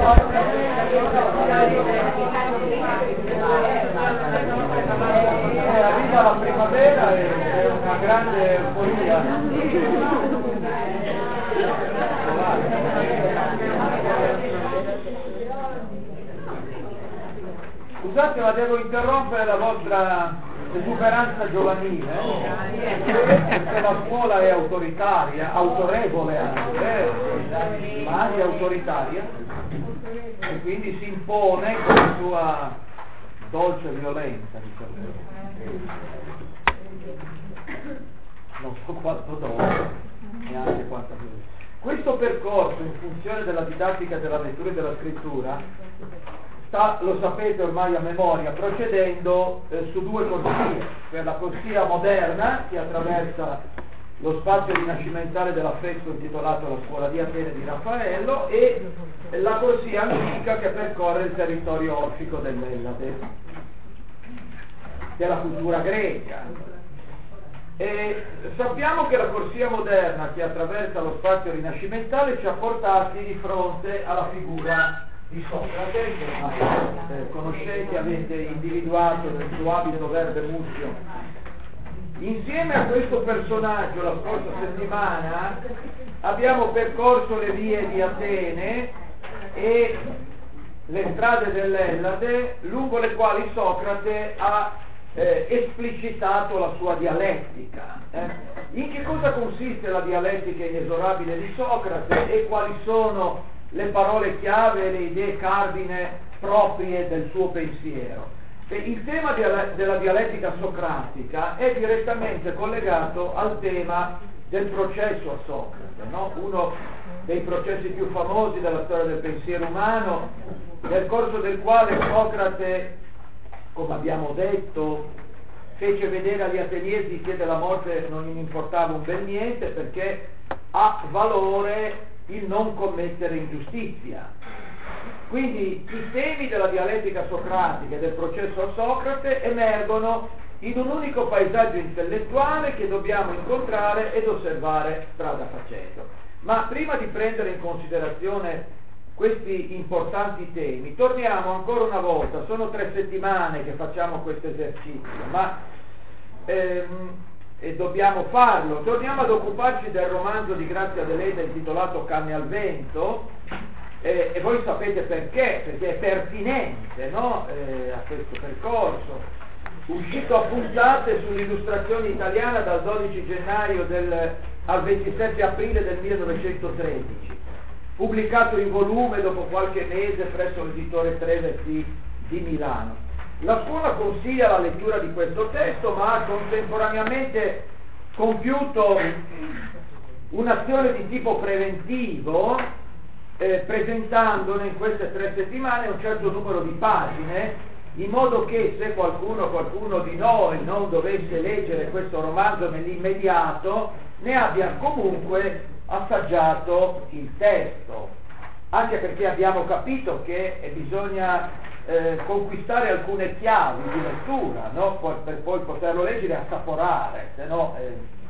Arriva la primavera e è una grande euforia. Scusate, ma devo interrompere la vostra esuberanza giovanile, perché la scuola è autoritaria, autorevole anche, ma anche autoritaria, e quindi si impone con la sua dolce violenza, diciamo. Non so quanto dolce, neanche quanto violenza. Questo percorso in funzione della didattica della lettura e della scrittura sta, lo sapete ormai a memoria, procedendo su due corsie: per la corsia moderna, che attraversa lo spazio rinascimentale dell'affresco intitolato La scuola di Atene di Raffaello, e la corsia antica che percorre il territorio orfico dell'Ellade, della cultura greca. E sappiamo che la corsia moderna, che attraversa lo spazio rinascimentale, ci ha portati di fronte alla figura di Socrate, che conoscete, avete individuato nel suo abito verde muschio. Insieme a questo personaggio la scorsa settimana abbiamo percorso le vie di Atene e le strade dell'Ellade, lungo le quali Socrate ha esplicitato la sua dialettica. In che cosa consiste la dialettica inesorabile di Socrate e quali sono le parole chiave e le idee cardine proprie del suo pensiero? Il tema della dialettica socratica è direttamente collegato al tema del processo a Socrate, no? Uno dei processi più famosi della storia del pensiero umano, nel corso del quale Socrate, come abbiamo detto, fece vedere agli ateniesi che della morte non gli importava un bel niente, perché ha valore il non commettere ingiustizia. Quindi i temi della dialettica socratica e del processo a Socrate emergono in un unico paesaggio intellettuale che dobbiamo incontrare ed osservare strada facendo. Ma prima di prendere in considerazione questi importanti temi, torniamo ancora una volta, sono 3 settimane che facciamo questo esercizio, ma e dobbiamo farlo. Torniamo ad occuparci del romanzo di Grazia Deledda intitolato Canne al vento, e voi sapete perché è pertinente, no? A questo percorso, uscito a puntate sull'illustrazione italiana dal 12 gennaio al 27 aprile del 1913, pubblicato in volume dopo qualche mese presso l'editore Trevesi di Milano. La scuola consiglia la lettura di questo testo, ma ha contemporaneamente compiuto un'azione di tipo preventivo, presentandone in queste 3 settimane un certo numero di pagine, in modo che se qualcuno di noi non dovesse leggere questo romanzo nell'immediato, ne abbia comunque assaggiato il testo, anche perché abbiamo capito che bisogna conquistare alcune chiavi di lettura, no? Per poi poterlo leggere e assaporare, se no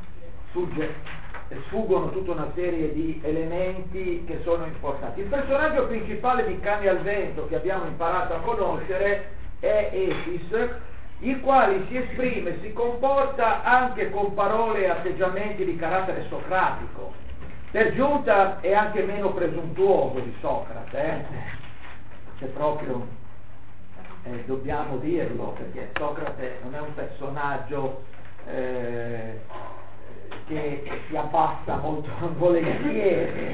sfuggono tutta una serie di elementi che sono importanti. Il personaggio principale di Canne al vento che abbiamo imparato a conoscere è Efis, il quale si esprime, si comporta anche con parole e atteggiamenti di carattere socratico. Per giunta è anche meno presuntuoso di Socrate, se proprio dobbiamo dirlo, perché Socrate non è un personaggio che si abbassa molto volentieri.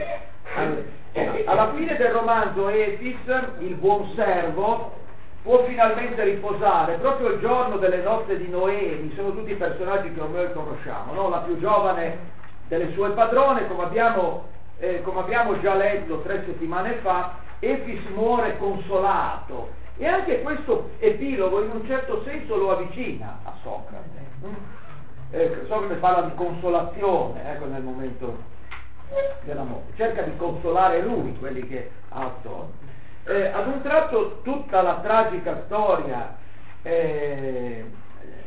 Alla fine del romanzo Efis, il buon servo, può finalmente riposare proprio il giorno delle nozze di Noemi. Sono tutti personaggi che ormai conosciamo, no? La più giovane delle sue padrone, come abbiamo già letto 3 settimane fa, Efis muore consolato, e anche questo epilogo in un certo senso lo avvicina a Socrate. Socrate parla di consolazione, nel momento della morte, cerca di consolare lui, quelli che ha attorno. Ad un tratto tutta la tragica storia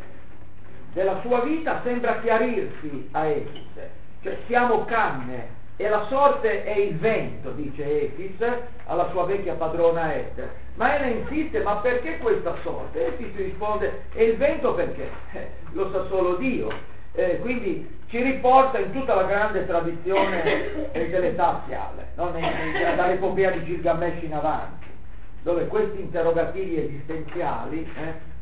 della sua vita sembra chiarirsi a Efis, cioè siamo canne, e la sorte è il vento, dice Efis alla sua vecchia padrona Ester. Ma Ena insiste, ma perché questa sorte? Efis risponde, e il vento perché? Lo sa solo Dio. Quindi ci riporta in tutta la grande tradizione dell'età aziale, no? Dall'epopea di Gilgamesh in avanti, dove questi interrogativi esistenziali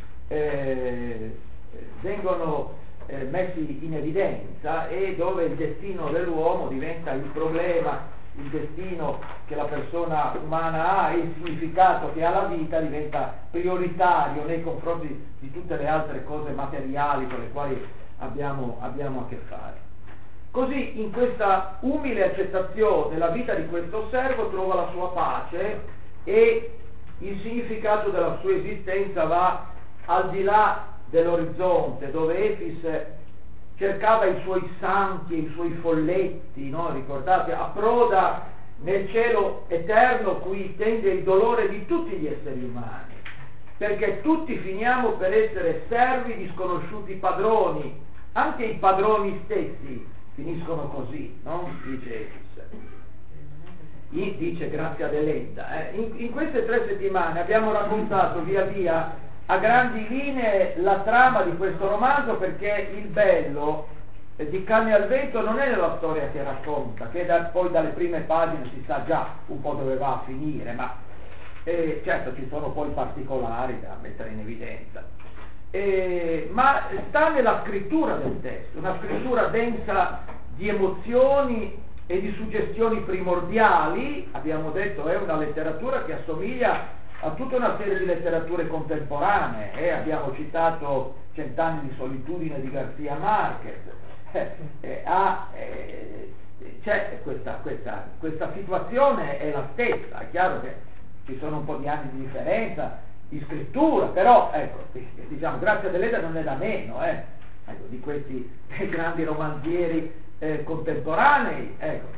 vengono messi in evidenza e dove il destino dell'uomo diventa il problema, il destino che la persona umana ha e il significato che ha la vita diventa prioritario nei confronti di tutte le altre cose materiali con le quali abbiamo a che fare. Così in questa umile accettazione la vita di questo servo trova la sua pace e il significato della sua esistenza va al di là dell'orizzonte, dove Efis cercava i suoi santi e i suoi folletti, no? Ricordate, approda nel cielo eterno cui tende il dolore di tutti gli esseri umani, perché tutti finiamo per essere servi di sconosciuti padroni, anche i padroni stessi finiscono così, no? Dice Efis. Dice Grazia Deledda. In queste 3 settimane abbiamo raccontato via via a grandi linee la trama di questo romanzo, perché il bello di Canne al vento non è nella storia che racconta, che poi dalle prime pagine si sa già un po' dove va a finire, ma certo ci sono poi particolari da mettere in evidenza, ma sta nella scrittura del testo, una scrittura densa di emozioni e di suggestioni primordiali. Abbiamo detto è una letteratura che assomiglia a tutta una serie di letterature contemporanee, abbiamo citato Cent'anni di solitudine di García Márquez, c'è questa situazione è la stessa. È chiaro che ci sono un po' di anni di differenza di scrittura, però ecco, diciamo, Grazia Deledda non è da meno, ecco, di questi grandi romanzieri contemporanei, ecco.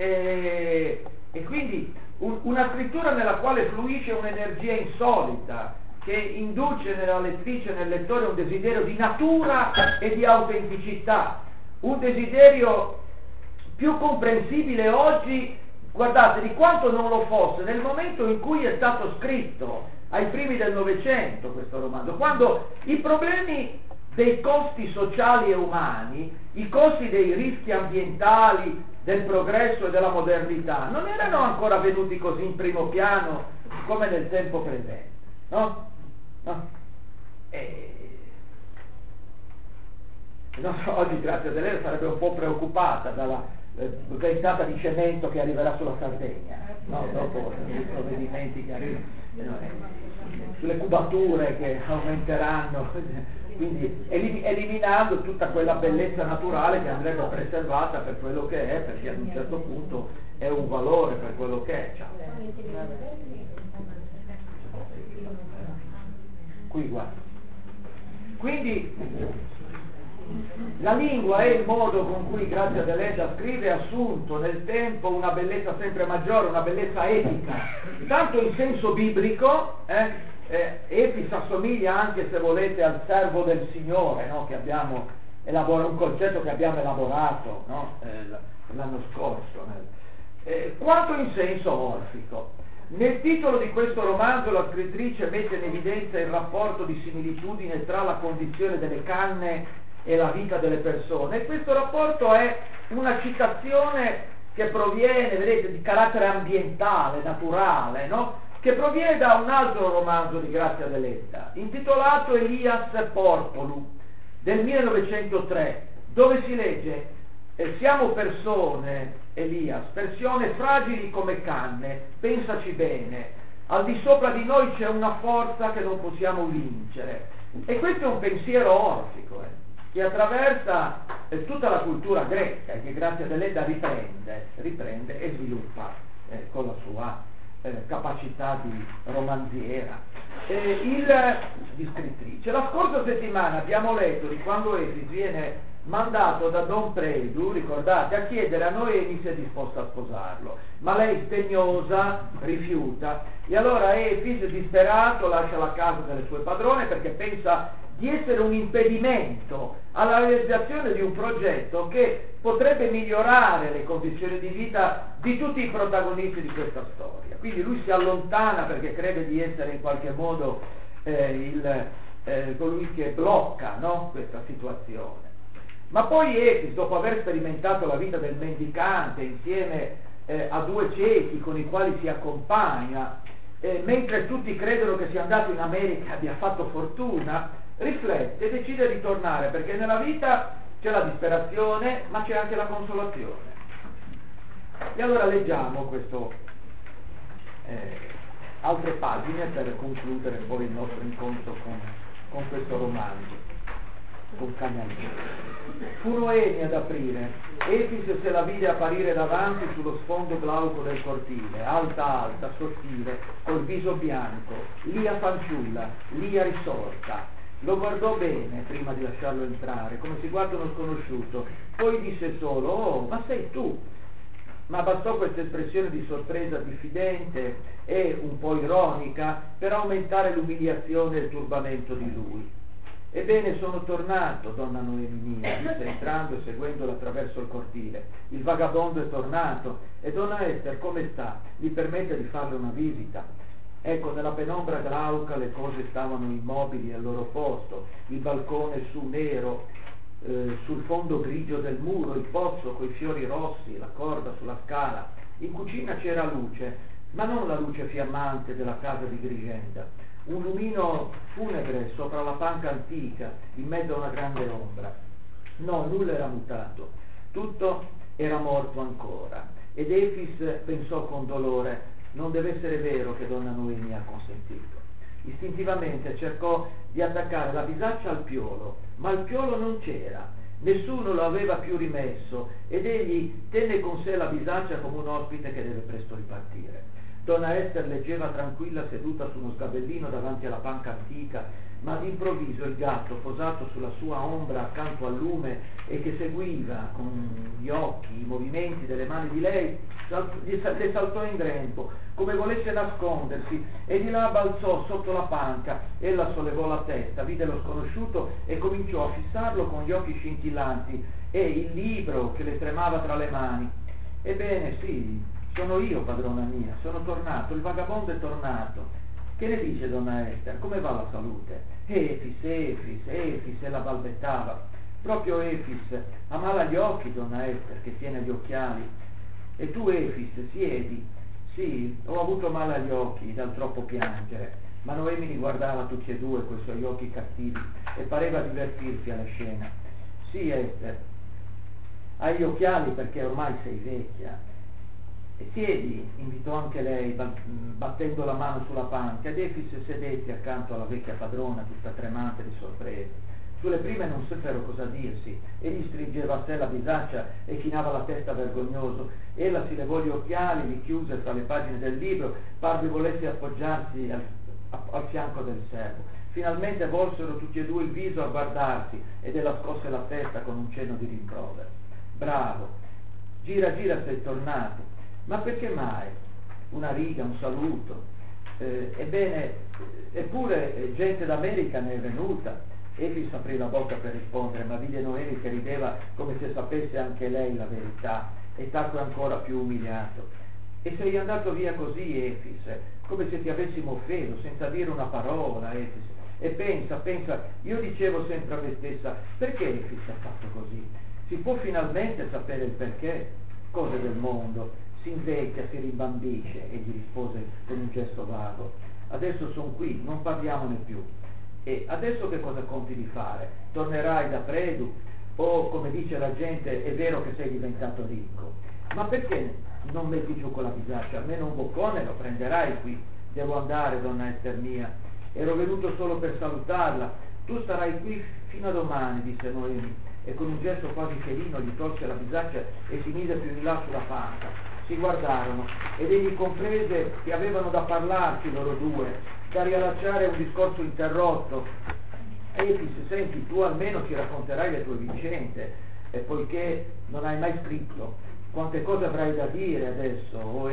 E quindi una scrittura nella quale fluisce un'energia insolita che induce nella lettrice e nel lettore un desiderio di natura e di autenticità, un desiderio più comprensibile oggi, guardate, di quanto non lo fosse nel momento in cui è stato scritto, ai primi del Novecento, questo romanzo, quando i problemi dei costi sociali e umani, i costi dei rischi ambientali, del progresso e della modernità non erano ancora venuti così in primo piano come nel tempo presente, no? Non so, oggi Grazia Deledda sarebbe un po' preoccupata dalla ventata di cemento che arriverà sulla Sardegna, no? Dopo i provvedimenti che arrivano, sulle cubature che aumenteranno, quindi eliminando tutta quella bellezza naturale che andrebbe preservata per quello che è, perché ad un certo punto è un valore per quello che è. Qui guarda. Quindi la lingua e il modo con cui Grazia Deledda scrive ha assunto nel tempo una bellezza sempre maggiore, una bellezza epica, tanto in senso biblico, Efis assomiglia anche, se volete, al servo del Signore, no? Che abbiamo un concetto che abbiamo elaborato, no? L'anno scorso, quanto in senso orfico. Nel titolo di questo romanzo la scrittrice mette in evidenza il rapporto di similitudine tra la condizione delle canne e la vita delle persone, e questo rapporto è una citazione che proviene, vedete, di carattere ambientale, naturale, no? Che proviene da un altro romanzo di Grazia Deledda, intitolato Elias Porpolu, del 1903, dove si legge: siamo persone, Elias, persone fragili come canne, pensaci bene, al di sopra di noi c'è una forza che non possiamo vincere. E questo è un pensiero orfico, che attraversa tutta la cultura greca, che Grazia Deledda riprende e sviluppa con la sua capacità di romanziera, di scrittrice. La scorsa settimana abbiamo letto di quando Efis viene mandato da Don Predu, ricordate, a chiedere a Noemi se è disposta a sposarlo, ma lei sdegnosa rifiuta, e allora Efis, disperato, lascia la casa delle sue padrone perché pensa di essere un impedimento alla realizzazione di un progetto che potrebbe migliorare le condizioni di vita di tutti i protagonisti di questa storia. Quindi lui si allontana perché crede di essere in qualche modo colui che blocca, no, questa situazione. Ma poi Efis, dopo aver sperimentato la vita del mendicante insieme a due ciechi con i quali si accompagna, mentre tutti credono che sia andato in America e abbia fatto fortuna, riflette e decide di tornare, perché nella vita c'è la disperazione ma c'è anche la consolazione. E allora leggiamo questo altre pagine per concludere poi il nostro incontro con questo romanzo, con Cagnanello. Fu Noemi ad aprire. Efis se la vide apparire davanti sullo sfondo glauco del cortile, alta alta, sottile, col viso bianco, Lia fanciulla, Lia risorta. Lo guardò bene prima di lasciarlo entrare, come si guarda uno sconosciuto, poi disse solo: «Oh, ma sei tu!» Ma bastò questa espressione di sorpresa diffidente e un po' ironica per aumentare l'umiliazione e il turbamento di lui. «Ebbene, sono tornato, donna Noemi mia», disse entrando e seguendola attraverso il cortile. «Il vagabondo è tornato. E donna Ester come sta? Gli permette di farle una visita?» Ecco, nella penombra glauca le cose stavano immobili al loro posto, il balcone su nero, sul fondo grigio del muro, il pozzo coi fiori rossi, la corda sulla scala. In cucina c'era luce, ma non la luce fiammante della casa di Grigenda, un lumino funebre sopra la panca antica, in mezzo a una grande ombra. No, nulla era mutato, tutto era morto ancora. Ed Efis pensò con dolore: non deve essere vero che donna Noemi ha consentito. Istintivamente cercò di attaccare la bisaccia al piolo, ma il piolo non c'era, nessuno lo aveva più rimesso ed egli tenne con sé la bisaccia come un ospite che deve presto ripartire. Donna Ester leggeva tranquilla seduta su uno sgabellino davanti alla panca antica, ma d'improvviso il gatto, posato sulla sua ombra accanto al lume e che seguiva con gli occhi i movimenti delle mani di lei, le saltò in grembo come volesse nascondersi e di là balzò sotto la panca. Ella sollevò la testa, vide lo sconosciuto e cominciò a fissarlo con gli occhi scintillanti e il libro che le tremava tra le mani. «Ebbene sì, sono io, padrona mia, sono tornato, il vagabondo è tornato. Che ne dice donna Ester? Come va la salute?» Efis, Efis, Efis, e la balbettava. Proprio Efis, ha male agli occhi donna Ester, che tiene gli occhiali. E tu Efis, siedi. Sì, ho avuto male agli occhi dal troppo piangere. Ma Noemi li guardava tutti e due coi suoi occhi cattivi e pareva divertirsi alla scena. Sì Ester, hai gli occhiali perché ormai sei vecchia. E siedi, invitò anche lei, battendo la mano sulla panca, ed Efis sedette accanto alla vecchia padrona, tutta tremante di sorpresa. Sulle prime non seppero cosa dirsi, egli stringeva a sé la bisaccia e chinava la testa vergognoso. Ella si levò gli occhiali, li chiuse fra le pagine del libro, parve volesse appoggiarsi al fianco del servo. Finalmente volsero tutti e due il viso a guardarsi ed ella scosse la testa con un cenno di rimprovero. «Bravo, gira gira, sei tornato. Ma perché mai? Una riga, un saluto. Ebbene, eppure gente d'America ne è venuta». Efis aprì la bocca per rispondere, ma vide Noemi che rideva come se sapesse anche lei la verità e tacque ancora più umiliato. «E sei andato via così, Efis, come se ti avessimo offeso, senza dire una parola, Efis. E pensa, io dicevo sempre a me stessa, perché Efis ha fatto così? Si può finalmente sapere il perché? Cose del mondo, si invecchia, si rimbambisce», egli rispose con un gesto vago. «Adesso son qui, non parliamone più. E adesso che cosa conti di fare? Tornerai da Predu? O, come dice la gente, è vero che sei diventato ricco? Ma perché non metti giù con la bisaccia? Almeno un boccone lo prenderai qui. Devo andare, donna Ester mia. Ero venuto solo per salutarla. Tu starai qui fino a domani», disse Noemi, e con un gesto quasi felino gli tolse la bisaccia e si mise più in là sulla panca. Si guardarono ed egli comprese che avevano da parlarsi loro due, da riallacciare un discorso interrotto. «Efis, senti, tu almeno ci racconterai le tue vicende, e poiché non hai mai scritto, quante cose avrai da dire adesso, o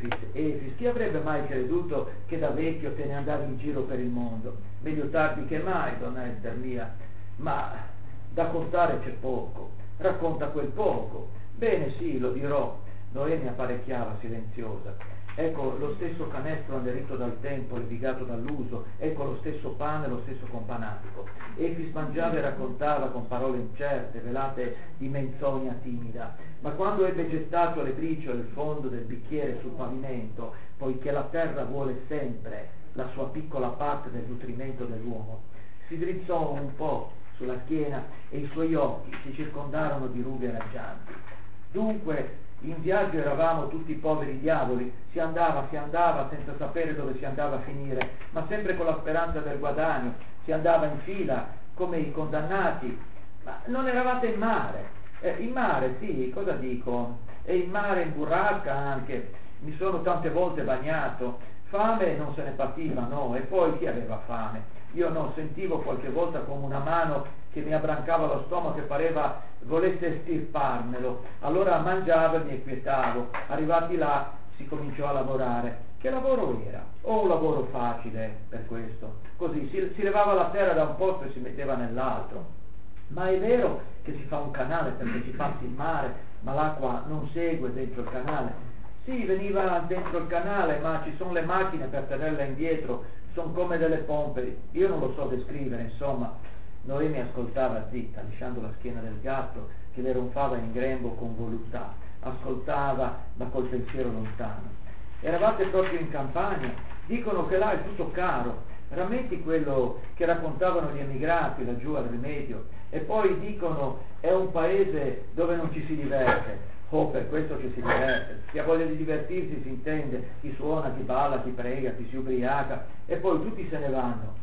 Efis, chi avrebbe mai creduto che da vecchio te ne andavi in giro per il mondo? Meglio tardi che mai, donna Ester mia, ma da contare c'è poco, racconta quel poco. Bene, sì, lo dirò. Noemi apparecchiava silenziosa. Ecco lo stesso canestro annerito dal tempo, levigato dall'uso, ecco lo stesso pane, lo stesso companatico. Efis mangiava e raccontava con parole incerte, velate di menzogna timida, ma quando ebbe gettato le briciole il fondo del bicchiere sul pavimento, poiché la terra vuole sempre la sua piccola parte del nutrimento dell'uomo, si drizzò un po' sulla schiena e i suoi occhi si circondarono di rughe raggianti. Dunque, in viaggio eravamo tutti poveri diavoli, si andava senza sapere dove si andava a finire, ma sempre con la speranza del guadagno, si andava in fila come i condannati. Ma non eravate in mare? In mare, sì, cosa dico? E in mare, in burrasca anche, mi sono tante volte bagnato. Fame non se ne pativa, no, e poi chi aveva fame? Io no, sentivo qualche volta come una mano che mi abbrancava lo stomaco e pareva volesse estirparmelo, allora mangiavo e mi quietavo. Arrivati là si cominciò a lavorare. Che lavoro era? Oh, un lavoro facile per questo, così si levava la terra da un posto e si metteva nell'altro. Ma è vero che si fa un canale perché si passa il mare, ma l'acqua non segue dentro il canale? Sì, veniva dentro il canale, ma ci sono le macchine per tenerla indietro, sono come delle pompe, io non lo so descrivere, insomma. Noemi ascoltava zitta, lisciando la schiena del gatto che le ronfava in grembo con voluttà, ascoltava ma col pensiero lontano. Eravate proprio in campagna? Dicono che là è tutto caro, rammenti quello che raccontavano gli emigrati laggiù al Rimedio, e poi dicono è un paese dove non ci si diverte. Oh, per questo ci si diverte, chi ha voglia di divertirsi si intende, chi suona, chi balla, chi prega, chi si ubriaca, e poi tutti se ne vanno,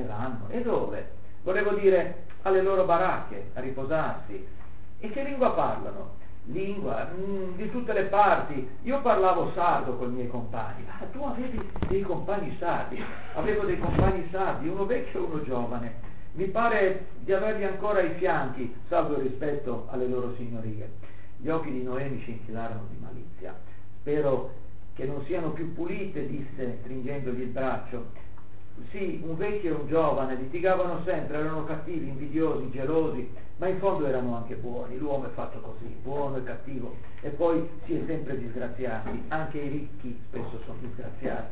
e dove? Volevo dire alle loro baracche, a riposarsi. E che lingua parlano? Lingua di tutte le parti. Io parlavo sardo con i miei compagni. Ah, tu avevi dei compagni sardi? Avevo dei compagni sardi, uno vecchio e uno giovane. Mi pare di averli ancora ai fianchi, salvo il rispetto alle loro signorie. Gli occhi di Noemi scintillarono di malizia. Spero che non siano più pulite, disse stringendogli il braccio. Sì, un vecchio e un giovane litigavano sempre, erano cattivi, invidiosi, gelosi, ma in fondo erano anche buoni. L'uomo è fatto così, buono e cattivo, e poi si è sempre disgraziati. Anche i ricchi spesso sono disgraziati.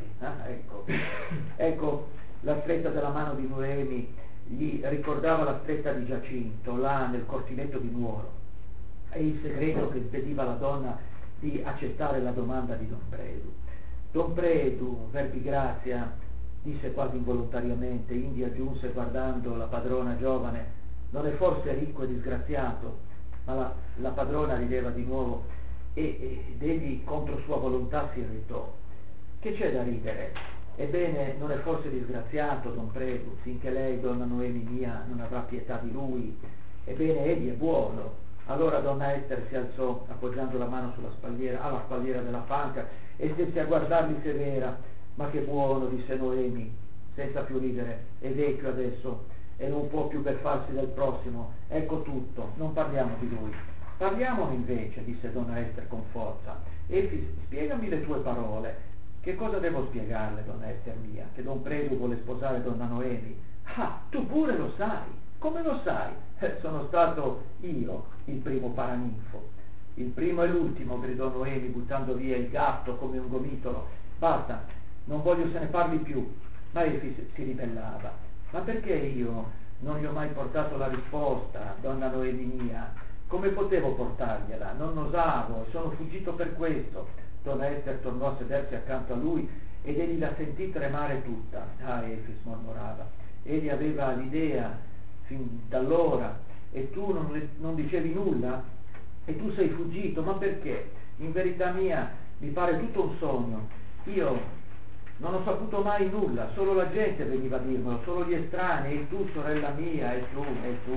Ecco, la stretta della mano di Noemi gli ricordava la stretta di Giacinto, là nel cortiletto di Nuoro, e il segreto che impediva alla donna di accettare la domanda di Don Predu. Don Predu, verbigrazia, disse quasi involontariamente, indi aggiunse guardando la padrona giovane, non è forse ricco e disgraziato? Ma la padrona rideva di nuovo ed egli contro sua volontà si irritò. Che c'è da ridere? Ebbene, non è forse disgraziato, Don Predu, finché lei, donna Noemi mia, non avrà pietà di lui? Ebbene, egli è buono. Allora donna Ester si alzò, appoggiando la mano alla spalliera della panca, e stette a guardarli severa. Ma che buono, disse Noemi, senza più ridere, è vecchio adesso e non può più per farsi del prossimo, ecco tutto, non parliamo di lui. Parliamo invece, disse donna Ester con forza. Efis, spiegami le tue parole. Che cosa devo spiegarle, donna Ester mia? Che Don Predu vuole sposare donna Noemi? Ah, tu pure lo sai. Come lo sai? Sono stato io il primo paraninfo. Il primo e l'ultimo, gridò Noemi, buttando via il gatto come un gomitolo. Basta, non voglio se ne parli più. Ma Efis si ribellava. Ma perché io non gli ho mai portato la risposta, donna Noemi mia? Come potevo portargliela? Non osavo e sono fuggito per questo. Donna Ester tornò a sedersi accanto a lui ed egli la sentì tremare tutta. Ah, Efis, mormorava, egli aveva l'idea fin d'allora e tu non dicevi nulla? E tu sei fuggito, ma perché? In verità mia mi pare tutto un sogno. Io non ho saputo mai nulla, solo la gente veniva a dirmelo, solo gli estranei, e tu sorella mia, e tu.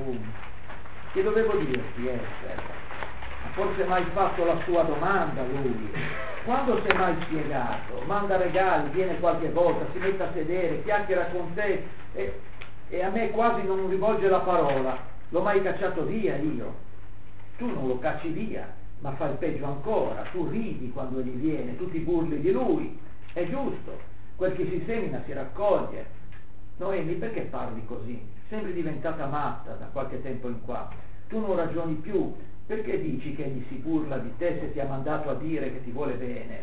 Che dovevo dirti, Ester? Forse mai fatto la sua domanda lui? Quando si è mai spiegato? Manda regali, viene qualche volta, si mette a sedere, chiacchiera con te e a me quasi non rivolge la parola. L'ho mai cacciato via io? Tu non lo cacci via, ma fa il peggio ancora, tu ridi quando egli viene, tu ti burli di lui, è giusto, quel che si semina si raccoglie. Noemi, perché parli così? Sembri diventata matta da qualche tempo in qua, tu non ragioni più, perché dici che egli si burla di te se ti ha mandato a dire che ti vuole bene?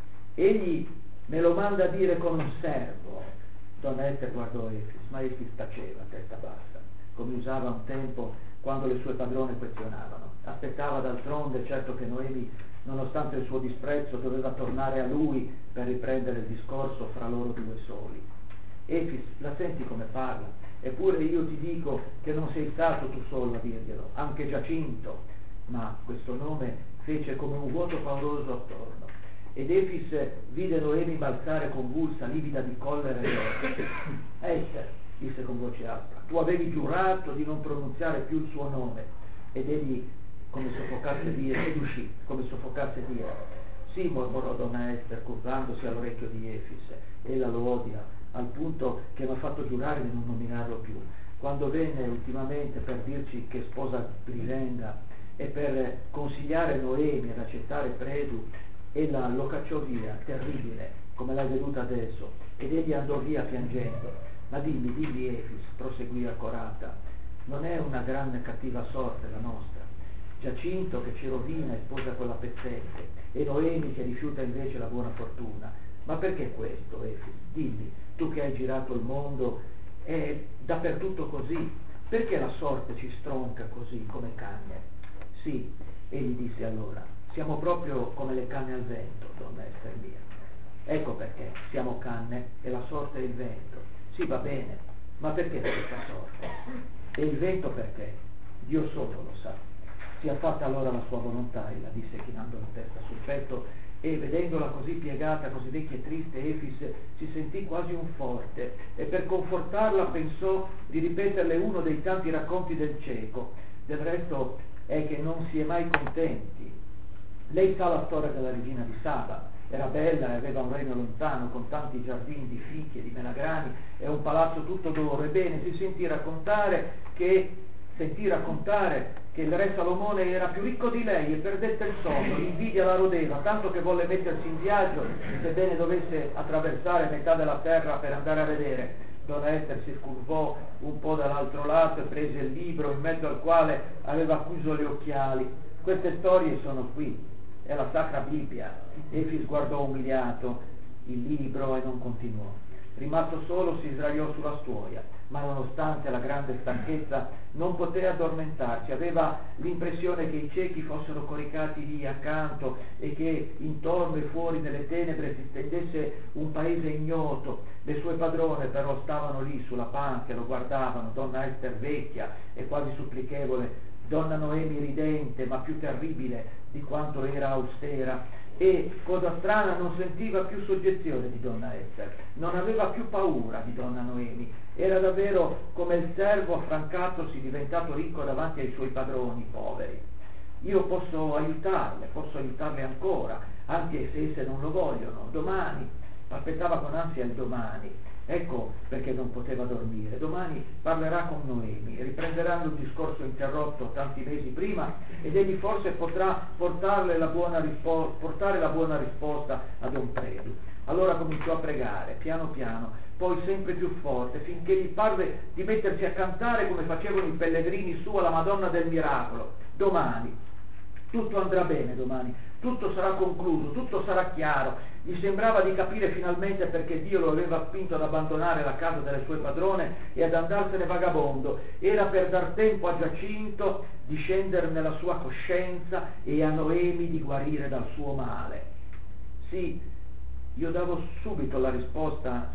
Egli me lo manda a dire con un servo. Donna Ester guardò Efis, ma Efis taceva a testa bassa, come usava un tempo quando le sue padrone questionavano. Aspettava d'altronde, certo, che Noemi, nonostante il suo disprezzo, doveva tornare a lui per riprendere il discorso fra loro due soli. Efis, la senti come parla? Eppure io ti dico che non sei stato tu solo a dirglielo, anche Giacinto. Ma questo nome fece come un vuoto pauroso attorno. Ed Efis vide Noemi balzare convulsa, livida di collera e odio. Ester, disse con voce aspra, tu avevi giurato di non pronunziare più il suo nome. Ed egli, come soffocasse dire, ed uscì, come soffocasse dire. Sì, mormorò donna Ester, curvandosi all'orecchio di Efis, ella lo odia, al punto che mi ha fatto giurare di non nominarlo più. Quando venne ultimamente per dirci che sposa Grisenda e per consigliare Noemi ad accettare Predu, ella lo cacciò via, terribile, come l'hai veduta adesso, ed egli andò via piangendo. Ma dimmi Efis, proseguì accorata, non è una grande cattiva sorte la nostra? Giacinto che ci rovina e sposa quella pezzente, e Noemi che rifiuta invece la buona fortuna. Ma perché questo, Efis? Dimmi, tu che hai girato il mondo, è dappertutto così, perché la sorte ci stronca così, come cagne? Sì, egli disse allora, siamo proprio come le canne al vento, donna Ester mia. Ecco perché siamo canne e la sorte è il vento. Sì, va bene, ma perché questa sorte? E il vento perché? Dio solo lo sa. Sia fatta allora la sua volontà, ella disse chinando la testa sul petto, e vedendola così piegata, così vecchia e triste, Efis si sentì quasi un forte, e per confortarla pensò di ripeterle uno dei tanti racconti del cieco. Del resto è che non si è mai contenti. Lei sa la storia della regina di Saba, era bella e aveva un regno lontano con tanti giardini di fichi e di melagrani e un palazzo tutto d'oro. Ebbene, si sentì raccontare che il re Salomone era più ricco di lei e perdette il sonno, l'invidia la rodeva, tanto che volle mettersi in viaggio, sebbene dovesse attraversare metà della terra per andare a vedere. Donna Ester si scurvò un po' dall'altro lato e prese il libro in mezzo al quale aveva chiuso gli occhiali. Queste storie sono qui, è la Sacra Bibbia. Efis guardò umiliato il libro e non continuò. Rimasto solo si sdraiò sulla stuoia, ma nonostante la grande stanchezza non poté addormentarsi. Aveva l'impressione che i ciechi fossero coricati lì accanto e che intorno e fuori nelle tenebre si stendesse un paese ignoto. Le sue padrone però stavano lì sulla panca e lo guardavano, donna Ester vecchia e quasi supplichevole, donna Noemi ridente ma più terribile di quanto era austera, e, cosa strana, non sentiva più soggezione di donna Ester, non aveva più paura di donna Noemi, era davvero come il servo affrancatosi diventato ricco davanti ai suoi padroni poveri. Io posso aiutarle ancora, anche se esse non lo vogliono, domani. Aspettava con ansia il domani, ecco perché non poteva dormire. Domani parlerà con Noemi, riprenderanno il discorso interrotto tanti mesi prima ed egli forse potrà portare la buona risposta a Don Predu. Allora cominciò a pregare, piano piano, poi sempre più forte, finché gli parve di mettersi a cantare come facevano i pellegrini su alla Madonna del Miracolo. Domani, tutto andrà bene domani, tutto sarà concluso, tutto sarà chiaro. Gli sembrava di capire finalmente perché Dio lo aveva spinto ad abbandonare la casa delle sue padrone e ad andarsene vagabondo. Era per dar tempo a Giacinto di scendere nella sua coscienza e a Noemi di guarire dal suo male. Sì, io davo subito la risposta,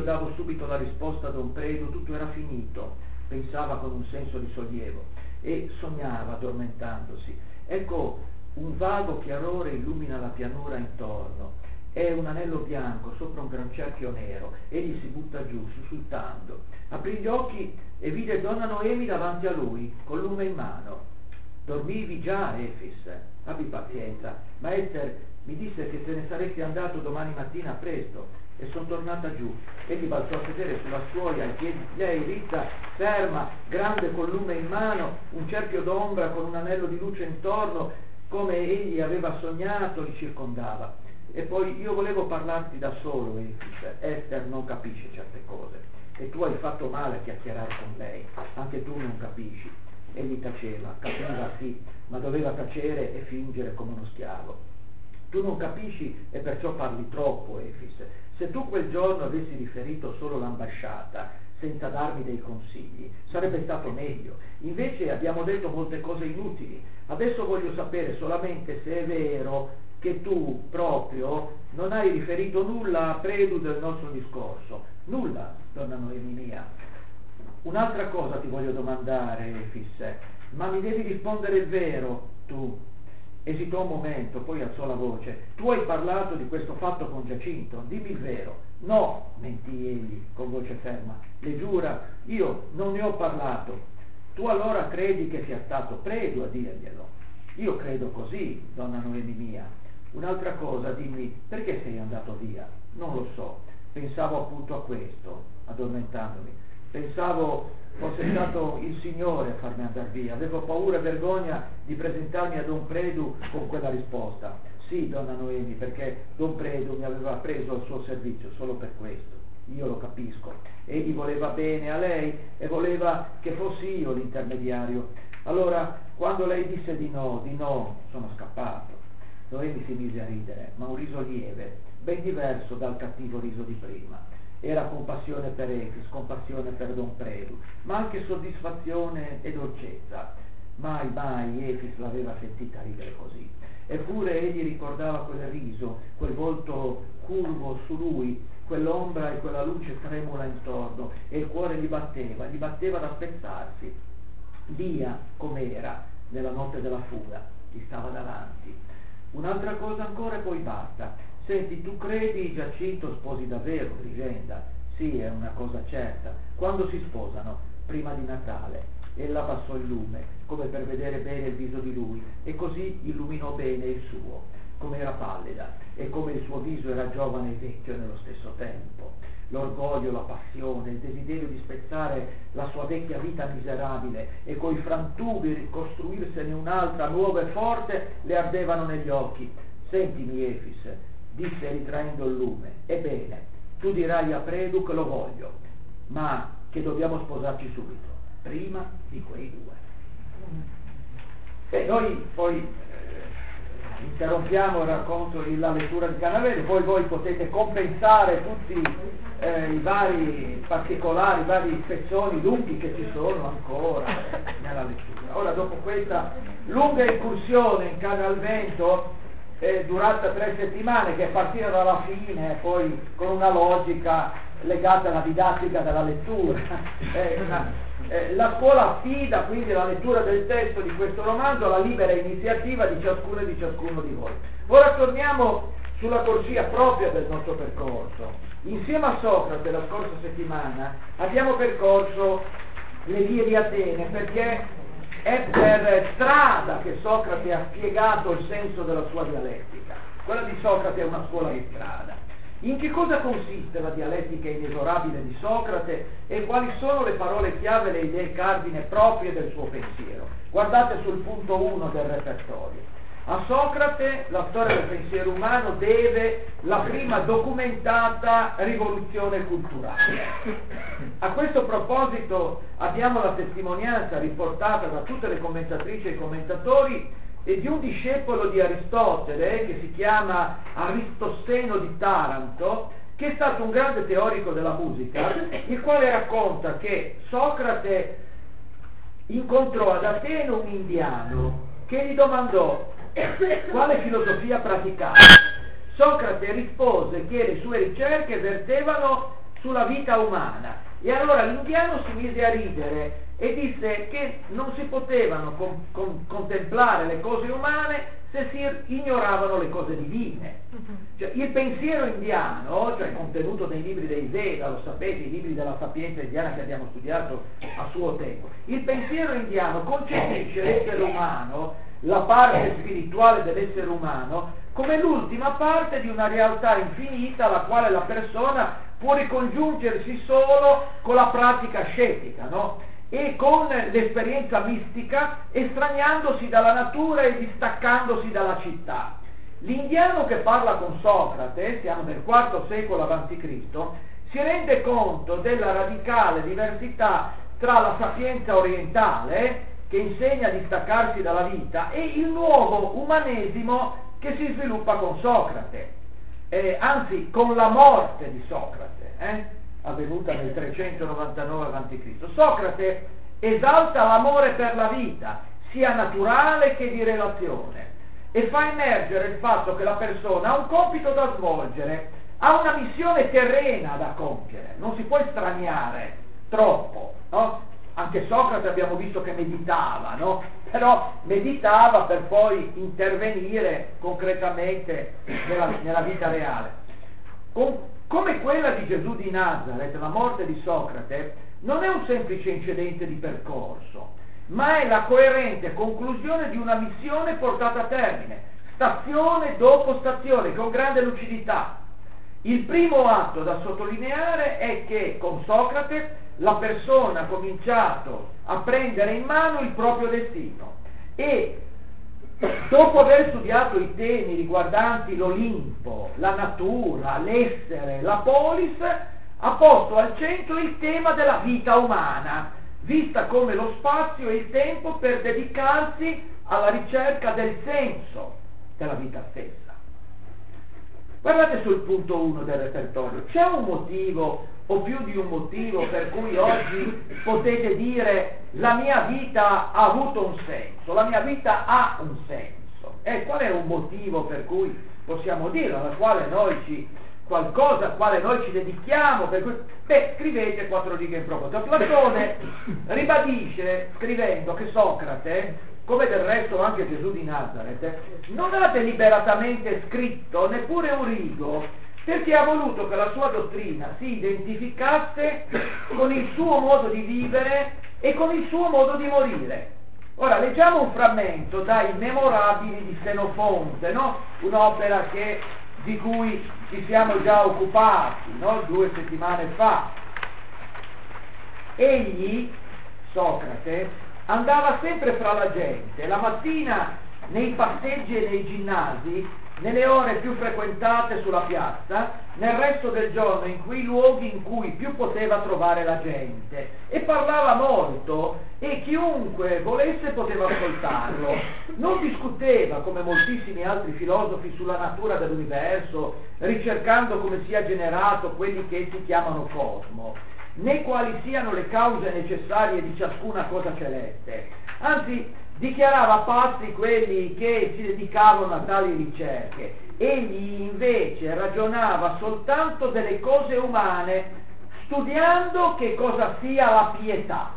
a Don Predu, tutto era finito, pensava con un senso di sollievo, e sognava addormentandosi. Ecco, un vago chiarore illumina la pianura intorno, è un anello bianco sopra un gran cerchio nero. Egli si butta giù, sussultando, aprì gli occhi e vide donna Noemi davanti a lui, col lume in mano. Dormivi già, Efis? Abbi pazienza, ma Ester mi disse che te ne saresti andato domani mattina presto, e sono tornata giù. Egli balzò a sedere sulla stuoia ai piedi di lei, ritta, ferma, grande col lume in mano, un cerchio d'ombra con un anello di luce intorno, come egli aveva sognato, li circondava. E poi io volevo parlarti da solo, Efis. Ester non capisce certe cose e tu hai fatto male a chiacchierare con lei, anche tu non capisci. Egli taceva, capiva sì, ma doveva tacere e fingere come uno schiavo. Tu non capisci e perciò parli troppo, Efis. Se tu quel giorno avessi riferito solo l'ambasciata senza darmi dei consigli, sarebbe stato meglio. Invece abbiamo detto molte cose inutili. Adesso voglio sapere solamente se è vero che tu proprio non hai riferito nulla a Predu del nostro discorso. Nulla, donna Noemi mia. Un'altra cosa ti voglio domandare, Efis, ma mi devi rispondere il vero, tu. Esitò un momento, poi alzò la voce. Tu hai parlato di questo fatto con Giacinto, dimmi il vero. No, mentì egli con voce ferma. Le giura, io non ne ho parlato. Tu allora credi che sia stato Predu a dirglielo? Io credo così, donna Noemi mia. Un'altra cosa, dimmi, perché sei andato via? Non lo so, pensavo appunto a questo, addormentandomi. Pensavo fosse stato il Signore a farmi andare via. Avevo paura e vergogna di presentarmi a Don Predu con quella risposta. Sì, donna Noemi, perché Don Predu mi aveva preso al suo servizio solo per questo. Io lo capisco. Egli voleva bene a lei e voleva che fossi io l'intermediario. Allora, quando lei disse di no, sono scappato. Noemi si mise a ridere, ma un riso lieve, ben diverso dal cattivo riso di prima. Era compassione per Efis, compassione per Don Predu, ma anche soddisfazione e dolcezza. Mai Efis l'aveva sentita ridere così. Eppure egli ricordava quel riso, quel volto curvo su lui, quell'ombra e quella luce tremula intorno, e il cuore gli batteva da spezzarsi. Dia com'era nella notte della fuga, gli stava davanti. Un'altra cosa ancora e poi basta. Senti, tu credi Giacinto sposi davvero Brigenda? Sì, è una cosa certa. Quando si sposano? Prima di Natale. Ella abbassò il lume, come per vedere bene il viso di lui, e così illuminò bene il suo, come era pallida, e come il suo viso era giovane e vecchio nello stesso tempo. L'orgoglio, la passione, il desiderio di spezzare la sua vecchia vita miserabile e coi frantumi ricostruirsene un'altra nuova e forte le ardevano negli occhi. Sentimi, Efis, disse ritraendo il lume, ebbene, tu dirai a Predu che lo voglio, ma che dobbiamo sposarci subito, prima di quei due. E noi poi interrompiamo il racconto, la lettura di Canavese, poi voi potete compensare tutti i vari particolari, i vari spezzoni lunghi che ci sono ancora nella lettura. Ora, dopo questa lunga incursione in Canal Vento, durata 3 settimane, che è partita dalla fine poi con una logica legata alla didattica della lettura, la scuola affida quindi la lettura del testo di questo romanzo alla libera iniziativa di ciascuno e di ciascuno di voi. Ora torniamo sulla corsia propria del nostro percorso. Insieme a Socrate la scorsa settimana abbiamo percorso le vie di Atene, perché è per strada che Socrate ha spiegato il senso della sua dialettica. Quella di Socrate è una scuola di strada. In che cosa consiste la dialettica inesorabile di Socrate e quali sono le parole chiave, le idee cardine proprie del suo pensiero? Guardate sul punto 1 del repertorio. A Socrate la storia del pensiero umano deve la prima documentata rivoluzione culturale. A questo proposito abbiamo la testimonianza riportata da tutte le commentatrici e i commentatori di un discepolo di Aristotele che si chiama Aristosteno di Taranto, che è stato un grande teorico della musica, il quale racconta che Socrate incontrò ad Atene un indiano che gli domandò quale filosofia praticava. Socrate rispose che le sue ricerche vertevano sulla vita umana, e allora l'indiano si mise a ridere e disse che non si potevano contemplare le cose umane se si ignoravano le cose divine. Cioè, il pensiero indiano, cioè contenuto nei libri dei Veda, lo sapete, i libri della sapienza indiana che abbiamo studiato a suo tempo, il pensiero indiano concepisce l'essere umano, la parte spirituale dell'essere umano, come l'ultima parte di una realtà infinita alla quale la persona può ricongiungersi solo con la pratica ascetica, no? e con l'esperienza mistica, estraniandosi dalla natura e distaccandosi dalla città. L'indiano che parla con Socrate, siamo nel IV secolo a.C., si rende conto della radicale diversità tra la sapienza orientale, che insegna a distaccarsi dalla vita, e il nuovo umanesimo che si sviluppa con Socrate, anzi con la morte di Socrate, avvenuta nel 399 a.C. Socrate esalta l'amore per la vita, sia naturale che di relazione, e fa emergere il fatto che la persona ha un compito da svolgere, ha una missione terrena da compiere, non si può estraniare troppo, no? Anche Socrate abbiamo visto che meditava, no? Però meditava per poi intervenire concretamente nella vita reale. Come quella di Gesù di Nazareth, la morte di Socrate, non è un semplice incidente di percorso, ma è la coerente conclusione di una missione portata a termine, stazione dopo stazione, con grande lucidità. Il primo atto da sottolineare è che con Socrate la persona ha cominciato a prendere in mano il proprio destino e, dopo aver studiato i temi riguardanti l'Olimpo, la natura, l'essere, la polis, ha posto al centro il tema della vita umana, vista come lo spazio e il tempo per dedicarsi alla ricerca del senso della vita stessa. Guardate sul punto 1 del repertorio, c'è un motivo o più di un motivo per cui oggi potete dire la mia vita ha avuto un senso, la mia vita ha un senso? Qual è un motivo per cui possiamo dire, al quale noi ci dedichiamo? Per cui, scrivete 4 righe in proposito. Platone ribadisce scrivendo che Socrate, come del resto anche Gesù di Nazareth, non ha deliberatamente scritto neppure un rigo, perché ha voluto che la sua dottrina si identificasse con il suo modo di vivere e con il suo modo di morire. Ora leggiamo un frammento dai Memorabili di Senofonte, no? Un'opera di cui ci siamo già occupati, no? 2 settimane fa. Egli, Socrate, andava sempre fra la gente, la mattina nei passeggi e nei ginnasi, nelle ore più frequentate sulla piazza, nel resto del giorno in quei luoghi in cui più poteva trovare la gente, e parlava molto e chiunque volesse poteva ascoltarlo. Non discuteva come moltissimi altri filosofi sulla natura dell'universo, ricercando come sia generato quelli che si chiamano cosmo, né quali siano le cause necessarie di ciascuna cosa celeste. Anzi, dichiarava pazzi quelli che si dedicavano a tali ricerche. Egli invece ragionava soltanto delle cose umane, studiando che cosa sia la pietà.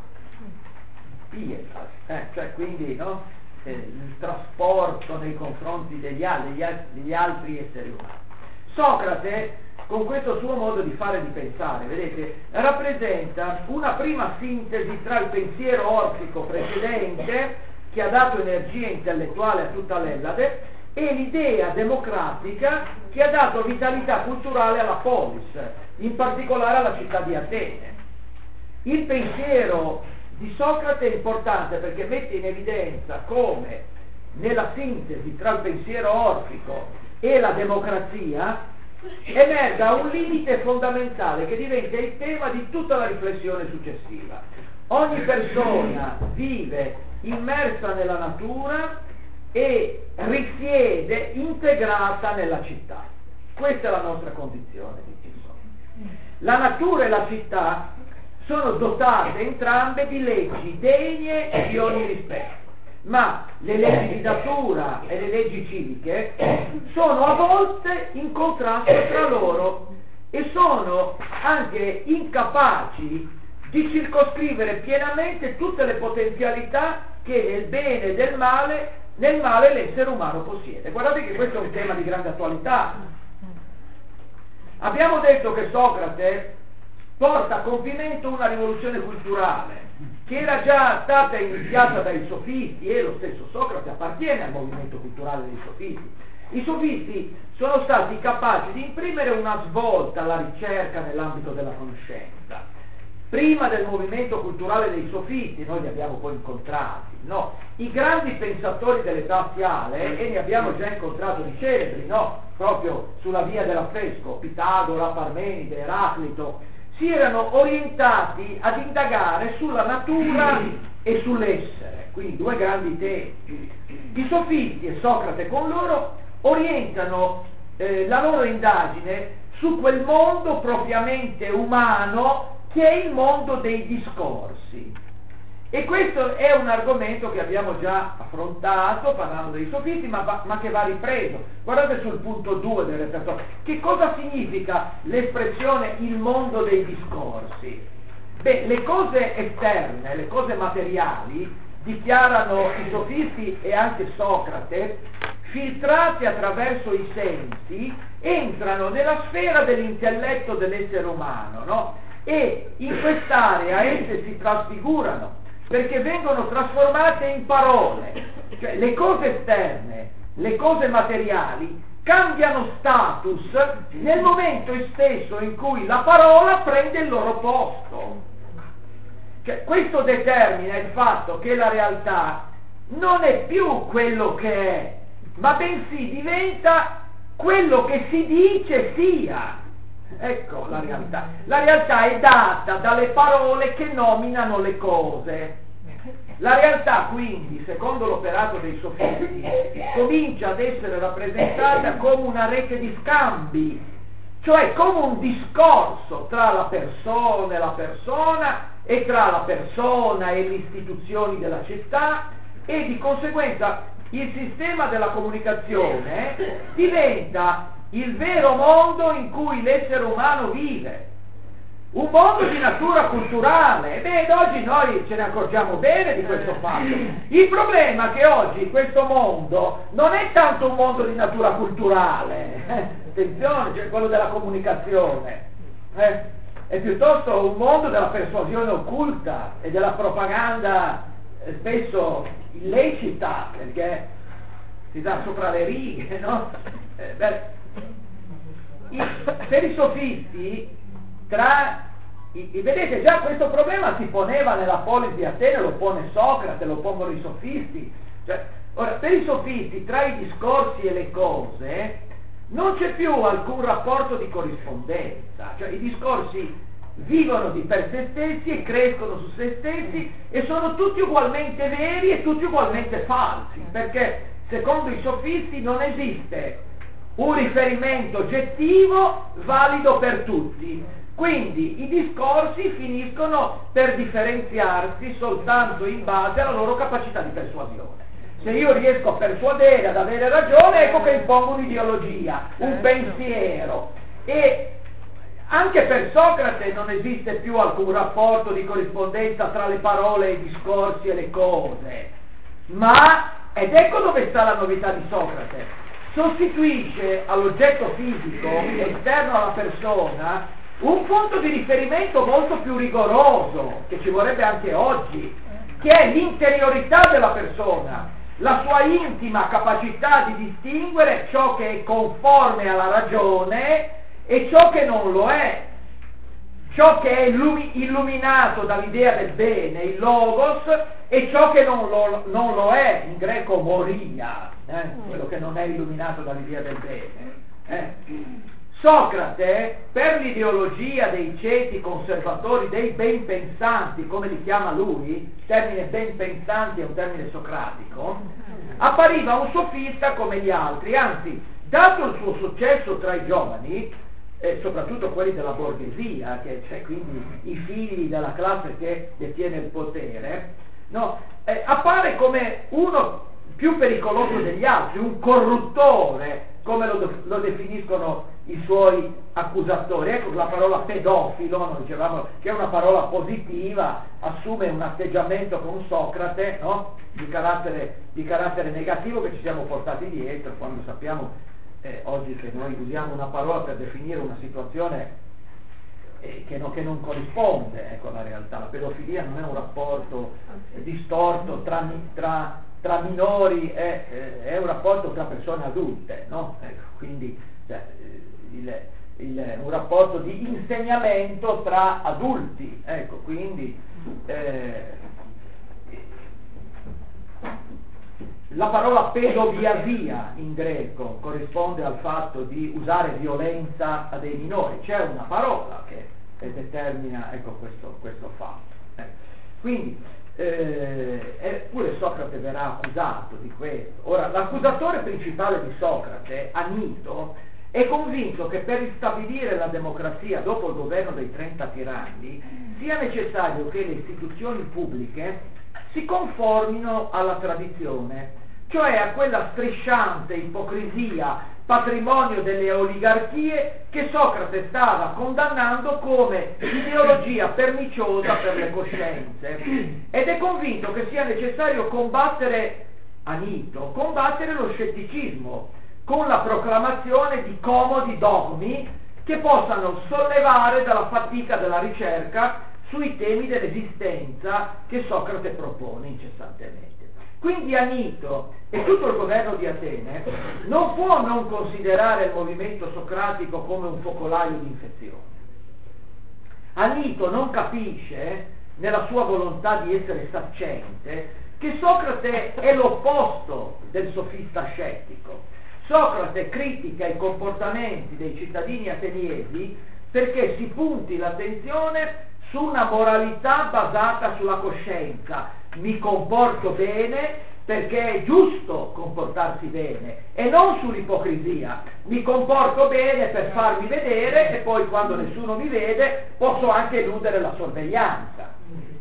Cioè quindi, no? Il trasporto nei confronti degli altri esseri umani. Socrate, con questo suo modo di fare e di pensare, vedete, rappresenta una prima sintesi tra il pensiero orfico precedente, che ha dato energia intellettuale a tutta l'Ellade, e l'idea democratica che ha dato vitalità culturale alla polis, in particolare alla città di Atene. Il pensiero di Socrate è importante perché mette in evidenza come nella sintesi tra il pensiero orfico e la democrazia emerga un limite fondamentale che diventa il tema di tutta la riflessione successiva. Ogni persona vive immersa nella natura e risiede integrata nella città. Questa è la nostra condizione, dice. La natura e la città sono dotate entrambe di leggi degne di ogni rispetto, ma le leggi di natura e le leggi civiche sono a volte in contrasto tra loro e sono anche incapaci di circoscrivere pienamente tutte le potenzialità che nel bene e nel male l'essere umano possiede. Guardate che questo è un tema di grande attualità. Abbiamo detto che Socrate porta a compimento una rivoluzione culturale che era già stata iniziata dai sofisti, e lo stesso Socrate appartiene al movimento culturale dei sofisti. I sofisti sono stati capaci di imprimere una svolta alla ricerca nell'ambito della conoscenza, prima del movimento culturale dei sofisti, noi li abbiamo poi incontrati, no? I grandi pensatori dell'età aziale, e ne abbiamo già incontrato di celebri, no? Proprio sulla via dell'affresco, Pitagora, Parmenide, Eraclito, si erano orientati ad indagare sulla natura e sull'essere, quindi due grandi temi. I sofisti e Socrate con loro orientano la loro indagine su quel mondo propriamente umano che è il mondo dei discorsi. E questo è un argomento che abbiamo già affrontato parlando dei sofisti, ma che va ripreso. Guardate sul punto 2 del repertorio. Che cosa significa l'espressione il mondo dei discorsi? Beh, le cose esterne, le cose materiali, dichiarano i sofisti e anche Socrate, filtrate attraverso i sensi, entrano nella sfera dell'intelletto dell'essere umano, no? E in quest'area esse si trasfigurano, perché vengono trasformate in parole, cioè le cose esterne, le cose materiali cambiano status nel momento stesso in cui la parola prende il loro posto. Cioè, questo determina il fatto che la realtà non è più quello che è, ma bensì diventa quello che si dice sia. Ecco la realtà. La realtà è data dalle parole che nominano le cose. La realtà quindi, secondo l'operato dei sofisti, comincia ad essere rappresentata come una rete di scambi, cioè come un discorso tra la persona e tra la persona e le istituzioni della città, e di conseguenza il sistema della comunicazione diventa il vero mondo in cui l'essere umano vive, un mondo di natura culturale. Ed oggi noi ce ne accorgiamo bene di questo fatto. Il problema è che oggi questo mondo non è tanto un mondo di natura culturale, attenzione, cioè quello della comunicazione, è piuttosto un mondo della persuasione occulta e della propaganda spesso illecita, perché si dà sopra le righe, no? Per i sofisti, vedete già questo problema si poneva nella Polis di Atene, lo pone Socrate, lo pongono i sofisti. Cioè, ora, per i sofisti tra i discorsi e le cose non c'è più alcun rapporto di corrispondenza, cioè i discorsi vivono di per se stessi e crescono su se stessi e sono tutti ugualmente veri e tutti ugualmente falsi, perché secondo i sofisti non esiste un riferimento oggettivo valido per tutti, quindi i discorsi finiscono per differenziarsi soltanto in base alla loro capacità di persuasione. Se io riesco a persuadere, ad avere ragione, ecco che impongo un'ideologia, un pensiero. E anche per Socrate non esiste più alcun rapporto di corrispondenza tra le parole, i discorsi e le cose, ed ecco dove sta la novità di Socrate: sostituisce all'oggetto fisico esterno alla persona un punto di riferimento molto più rigoroso, che ci vorrebbe anche oggi, che è l'interiorità della persona, la sua intima capacità di distinguere ciò che è conforme alla ragione e ciò che non lo è, ciò che è illuminato dall'idea del bene, il logos, e ciò che non lo è, in greco moria, quello che non è illuminato dall'idea del bene. Socrate, per l'ideologia dei ceti conservatori, dei ben pensanti, come li chiama lui, il termine ben pensanti è un termine socratico, appariva un sofista come gli altri, anzi, dato il suo successo tra i giovani, soprattutto quelli della borghesia, cioè quindi i figli della classe che detiene il potere, no? Appare come uno più pericoloso degli altri, un corruttore, come lo definiscono i suoi accusatori. Ecco la parola pedofilo, noi dicevamo che è una parola positiva, assume un atteggiamento con Socrate, no? di carattere negativo, che ci siamo portati dietro quando sappiamo oggi che noi usiamo una parola per definire una situazione che non corrisponde alla realtà. La pedofilia non è un rapporto distorto tra tra minori è un rapporto tra persone adulte, no? Ecco, quindi un rapporto di insegnamento tra adulti, ecco, quindi la parola pedovia in greco corrisponde al fatto di usare violenza a dei minori, c'è una parola che determina, ecco, questo fatto. Quindi eppure Socrate verrà accusato di questo. Ora, l'accusatore principale di Socrate, Anito, è convinto che per ristabilire la democrazia dopo il governo dei 30 tiranni sia necessario che le istituzioni pubbliche si conformino alla tradizione, cioè a quella strisciante ipocrisia patrimonio delle oligarchie che Socrate stava condannando come ideologia perniciosa per le coscienze, ed è convinto che sia necessario combattere lo scetticismo con la proclamazione di comodi dogmi che possano sollevare dalla fatica della ricerca sui temi dell'esistenza che Socrate propone incessantemente. Quindi Anito e tutto il governo di Atene non può non considerare il movimento socratico come un focolaio di infezione. Anito non capisce, nella sua volontà di essere saccente, che Socrate è l'opposto del sofista scettico. Socrate critica i comportamenti dei cittadini ateniesi perché si punti l'attenzione su una moralità basata sulla coscienza. Mi comporto bene perché è giusto comportarsi bene, e non sull'ipocrisia. Mi comporto bene per farmi vedere, e poi quando nessuno mi vede posso anche eludere la sorveglianza.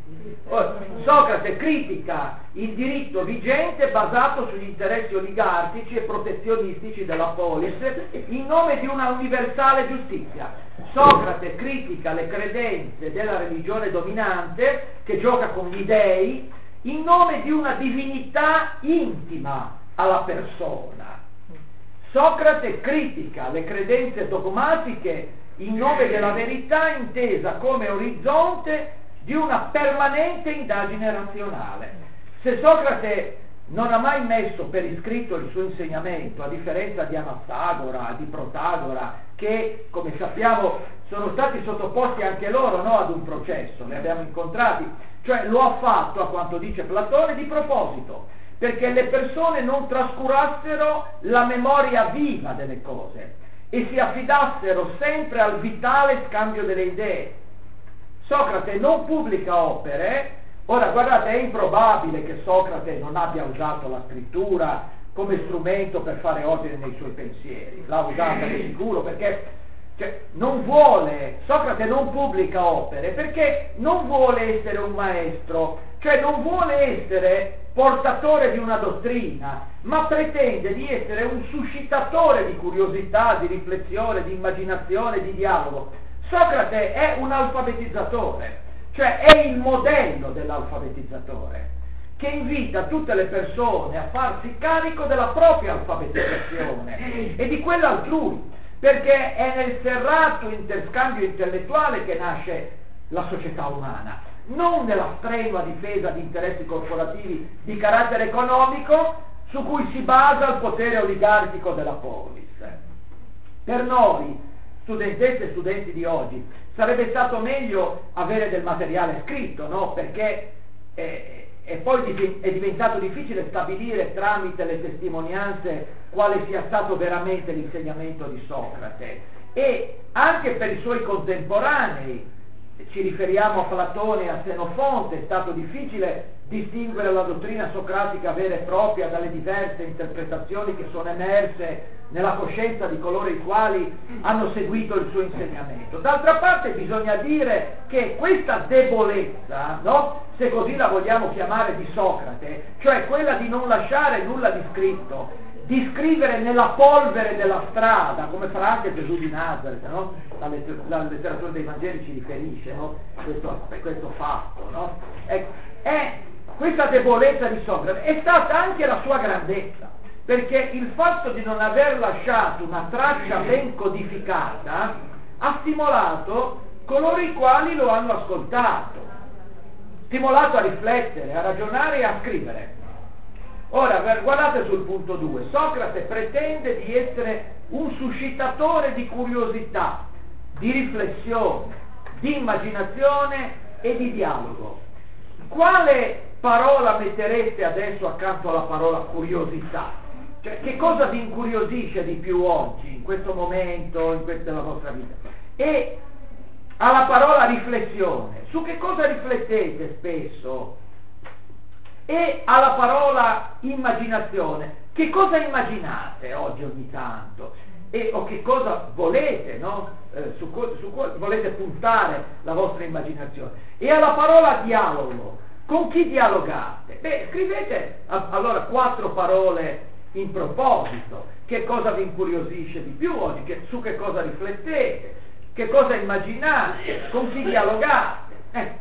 Socrate critica il diritto vigente basato sugli interessi oligarchici e protezionistici della polis in nome di una universale giustizia. Socrate critica le credenze della religione dominante che gioca con gli dei in nome di una divinità intima alla persona. Socrate critica le credenze dogmatiche in nome della verità intesa come orizzonte di una permanente indagine razionale. Se Socrate non ha mai messo per iscritto il suo insegnamento, a differenza di Anassagora, di Protagora, che come sappiamo sono stati sottoposti anche loro, no, ad un processo, li abbiamo incontrati, cioè lo ha fatto, a quanto dice Platone, di proposito, perché le persone non trascurassero la memoria viva delle cose e si affidassero sempre al vitale scambio delle idee. Socrate non pubblica opere. Ora guardate, è improbabile che Socrate non abbia usato la scrittura come strumento per fare ordine nei suoi pensieri, l'ha usata di sicuro, perché non vuole, Socrate non pubblica opere perché non vuole essere un maestro, cioè non vuole essere portatore di una dottrina, ma pretende di essere un suscitatore di curiosità, di riflessione, di immaginazione, di dialogo. Socrate è un alfabetizzatore, cioè è il modello dell'alfabetizzatore, che invita tutte le persone a farsi carico della propria alfabetizzazione e di quella altrui, perché è nel serrato interscambio intellettuale che nasce la società umana, non nella strenua difesa di interessi corporativi di carattere economico su cui si basa il potere oligarchico della polis. Per noi, studentesse e studenti di oggi, sarebbe stato meglio avere del materiale scritto, no? Perché e poi è diventato difficile stabilire tramite le testimonianze quale sia stato veramente l'insegnamento di Socrate, e anche per i suoi contemporanei, ci riferiamo a Platone e a Senofonte, è stato difficile distinguere la dottrina socratica vera e propria dalle diverse interpretazioni che sono emerse nella coscienza di coloro i quali hanno seguito il suo insegnamento. D'altra parte bisogna dire che questa debolezza, no? Se così la vogliamo chiamare, di Socrate, cioè quella di non lasciare nulla di scritto, di scrivere nella polvere della strada, come farà anche Gesù di Nazaret, no? La letteratura dei Vangeli ci riferisce, no? questo fatto, no? Questa debolezza di Socrate è stata anche la sua grandezza, perché il fatto di non aver lasciato una traccia ben codificata ha stimolato coloro i quali lo hanno ascoltato, stimolato a riflettere, a ragionare e a scrivere. Ora, guardate sul punto 2, Socrate pretende di essere un suscitatore di curiosità, di riflessione, di immaginazione e di dialogo. Quale parola mettereste adesso accanto alla parola curiosità? Cioè, che cosa vi incuriosisce di più oggi, in questo momento, in questa la vostra vita? E alla parola riflessione, su che cosa riflettete spesso? E alla parola immaginazione, che cosa immaginate oggi ogni tanto? O che cosa volete, no? Su cui volete puntare la vostra immaginazione? E alla parola dialogo, con chi dialogate? Scrivete allora 4 parole in proposito. Che cosa vi incuriosisce di più oggi? Su che cosa riflettete? Che cosa immaginate? Con chi dialogate?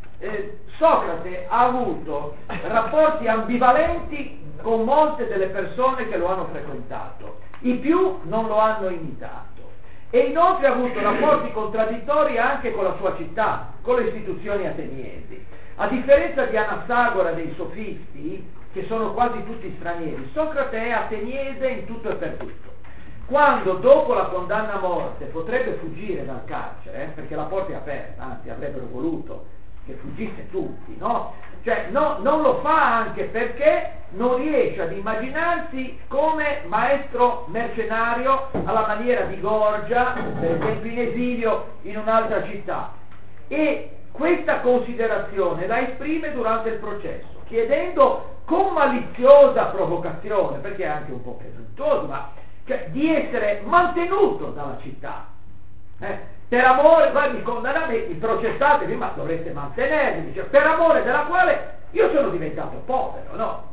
Socrate ha avuto rapporti ambivalenti con molte delle persone che lo hanno frequentato. I più non lo hanno imitato. E inoltre ha avuto rapporti contraddittori anche con la sua città, con le istituzioni ateniesi. A differenza di Anassagora e dei sofisti, che sono quasi tutti stranieri, Socrate è ateniese in tutto e per tutto. Quando dopo la condanna a morte potrebbe fuggire dal carcere, perché la porta è aperta, anzi avrebbero voluto che fuggisse tutti, no? Cioè non lo fa anche perché non riesce ad immaginarsi come maestro mercenario alla maniera di Gorgia, per esempio in esilio in un'altra città. E questa considerazione la esprime durante il processo, chiedendo con maliziosa provocazione, perché è anche un po' presuntuoso, ma cioè, di essere mantenuto dalla città. Per amore, mi condannate, mi processate, ma dovreste mantenermi, dice, per amore della quale io sono diventato povero, no?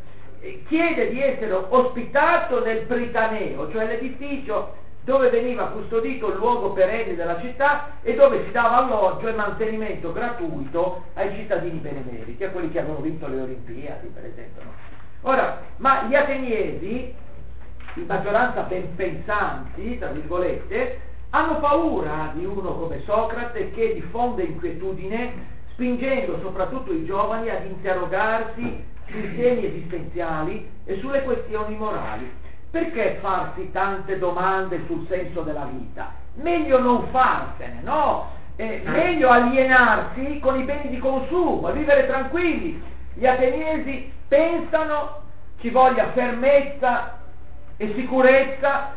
Chiede di essere ospitato nel Pritaneo, cioè l'edificio dove veniva custodito il luogo perenne della città e dove si dava alloggio e mantenimento gratuito ai cittadini benemeriti, a quelli che avevano vinto le Olimpiadi, per esempio. No? Ora, ma gli ateniesi, in maggioranza ben pensanti, tra virgolette, hanno paura di uno come Socrate che diffonde inquietudine, spingendo soprattutto i giovani ad interrogarsi sui temi esistenziali e sulle questioni morali. Perché farsi tante domande sul senso della vita? Meglio non farsene, no? Meglio alienarsi con i beni di consumo e vivere tranquilli. Gli ateniesi pensano ci voglia fermezza e sicurezza,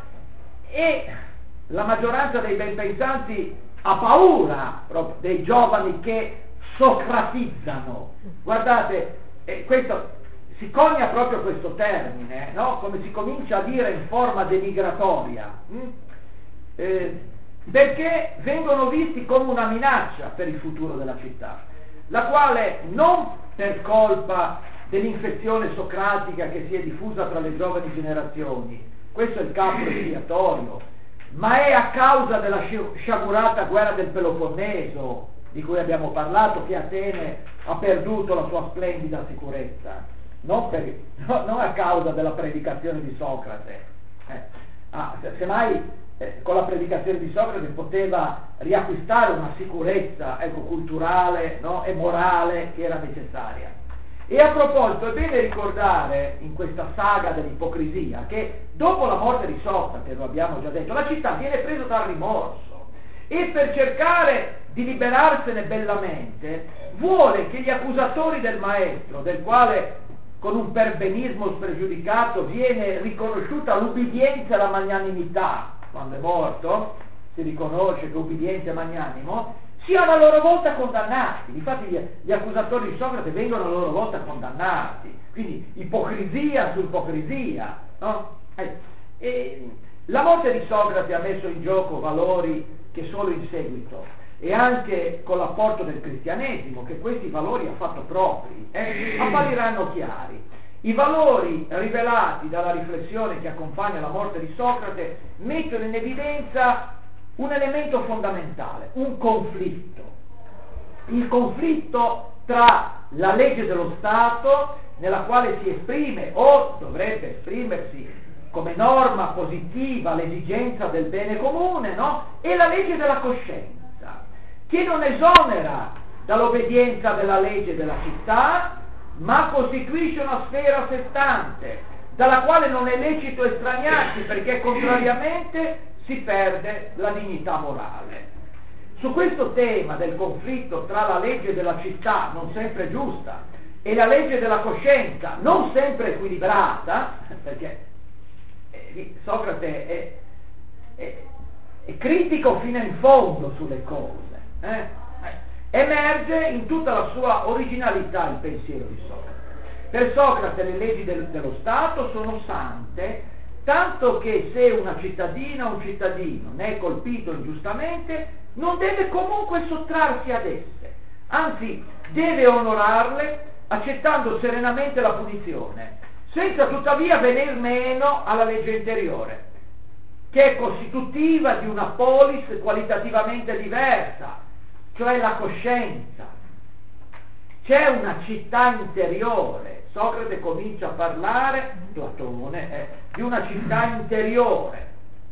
e la maggioranza dei ben pensanti ha paura proprio dei giovani che socratizzano. Guardate, questo si conia proprio questo termine, no? Come si comincia a dire in forma denigratoria, perché vengono visti come una minaccia per il futuro della città, la quale non per colpa dell'infezione socratica che si è diffusa tra le giovani generazioni, questo è il capo espiatorio, ma è a causa della sciagurata guerra del Peloponneso, di cui abbiamo parlato, che Atene ha perduto la sua splendida sicurezza, non a causa della predicazione di Socrate. Semmai con la predicazione di Socrate poteva riacquistare una sicurezza, culturale, no? E morale che era necessaria. E a proposito, è bene ricordare in questa saga dell'ipocrisia che dopo la morte di Socrate, lo abbiamo già detto, la città viene presa dal rimorso e per cercare di liberarsene bellamente vuole che gli accusatori del maestro, del quale con un perbenismo spregiudicato viene riconosciuta l'ubbidienza e la magnanimità, quando è morto si riconosce che ubbidiente e magnanimo, siano a loro volta condannati. Infatti gli accusatori di Socrate vengono a loro volta condannati, quindi ipocrisia su ipocrisia, no? E la morte di Socrate ha messo in gioco valori che solo in seguito e anche con l'apporto del cristianesimo, che questi valori ha fatto propri, appariranno chiari. I valori rivelati dalla riflessione che accompagna la morte di Socrate mettono in evidenza un elemento fondamentale, un conflitto. Il conflitto tra la legge dello Stato, nella quale si esprime o dovrebbe esprimersi come norma positiva l'esigenza del bene comune, no? E la legge della coscienza, che non esonera dall'obbedienza della legge della città, ma costituisce una sfera a sé stante, dalla quale non è lecito estraniarsi, perché contrariamente si perde la dignità morale. Su questo tema del conflitto tra la legge della città, non sempre giusta, e la legge della coscienza, non sempre equilibrata, perché Socrate è critico fino in fondo sulle cose, emerge in tutta la sua originalità il pensiero di Socrate. Per Socrate le leggi dello Stato sono sante, tanto che se una cittadina o un cittadino ne è colpito ingiustamente, non deve comunque sottrarsi ad esse, anzi deve onorarle accettando serenamente la punizione, senza tuttavia venir meno alla legge interiore, che è costitutiva di una polis qualitativamente diversa, cioè la coscienza. C'è una città interiore. Socrate comincia a parlare, Platone, di una città interiore,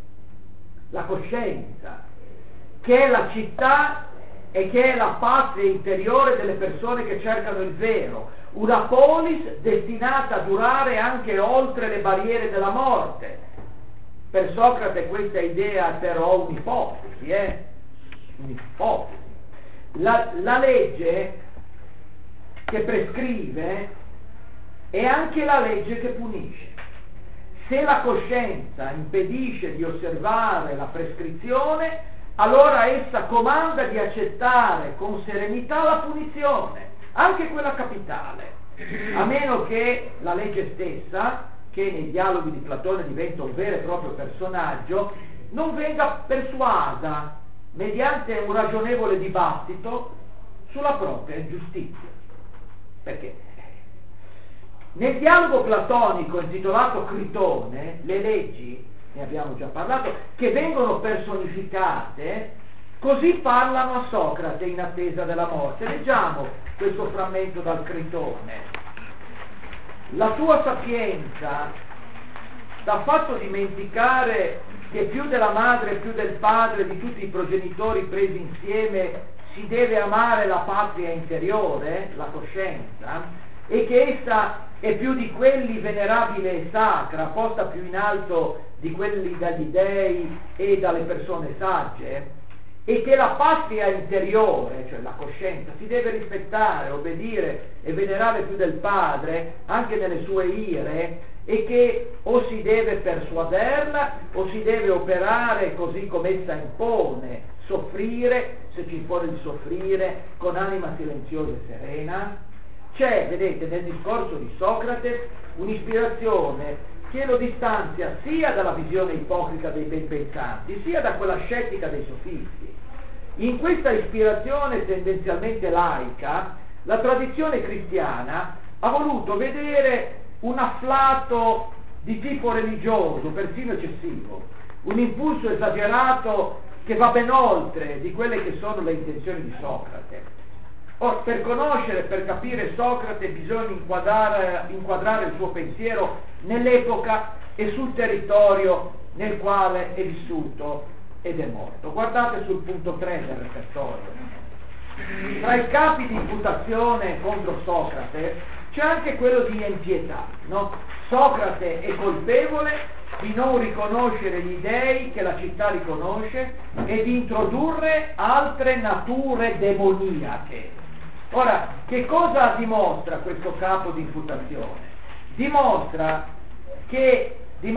la coscienza, che è la città e che è la patria interiore delle persone che cercano il vero, una polis destinata a durare anche oltre le barriere della morte. Per Socrate questa idea è però un'ipotesi, un'ipotesi. La legge che prescrive è anche la legge che punisce. Se la coscienza impedisce di osservare la prescrizione, allora essa comanda di accettare con serenità la punizione, anche quella capitale, a meno che la legge stessa, che nei dialoghi di Platone diventa un vero e proprio personaggio, non venga persuasa mediante un ragionevole dibattito sulla propria giustizia. Perché nel dialogo platonico intitolato Critone, le leggi, ne abbiamo già parlato, che vengono personificate, così parlano a Socrate in attesa della morte. Leggiamo questo frammento dal Critone. La tua sapienza t'ha fatto dimenticare che più della madre, più del padre, di tutti i progenitori presi insieme, si deve amare la patria interiore, la coscienza, e che essa è più di quelli venerabile e sacra, posta più in alto di quelli dagli dei e dalle persone sagge, e che la patria interiore, cioè la coscienza, si deve rispettare, obbedire e venerare più del padre anche nelle sue ire, e che o si deve persuaderla o si deve operare così come essa impone, soffrire, se ci impone di soffrire, con anima silenziosa e serena. C'è, vedete, nel discorso di Socrate un'ispirazione che lo distanzia sia dalla visione ipocrita dei ben pensanti, sia da quella scettica dei sofisti. In questa ispirazione tendenzialmente laica, la tradizione cristiana ha voluto vedere un afflato di tipo religioso, persino eccessivo, un impulso esagerato che va ben oltre di quelle che sono le intenzioni di Socrate. Or, per conoscere, per capire Socrate bisogna inquadrare il suo pensiero nell'epoca e sul territorio nel quale è vissuto ed è morto. Guardate sul punto 3 del repertorio. Tra i capi di imputazione contro Socrate c'è anche quello di empietà, no? Socrate è colpevole di non riconoscere gli dei che la città riconosce e di introdurre altre nature demoniache. Ora, che cosa dimostra questo capo di imputazione? Dimostra che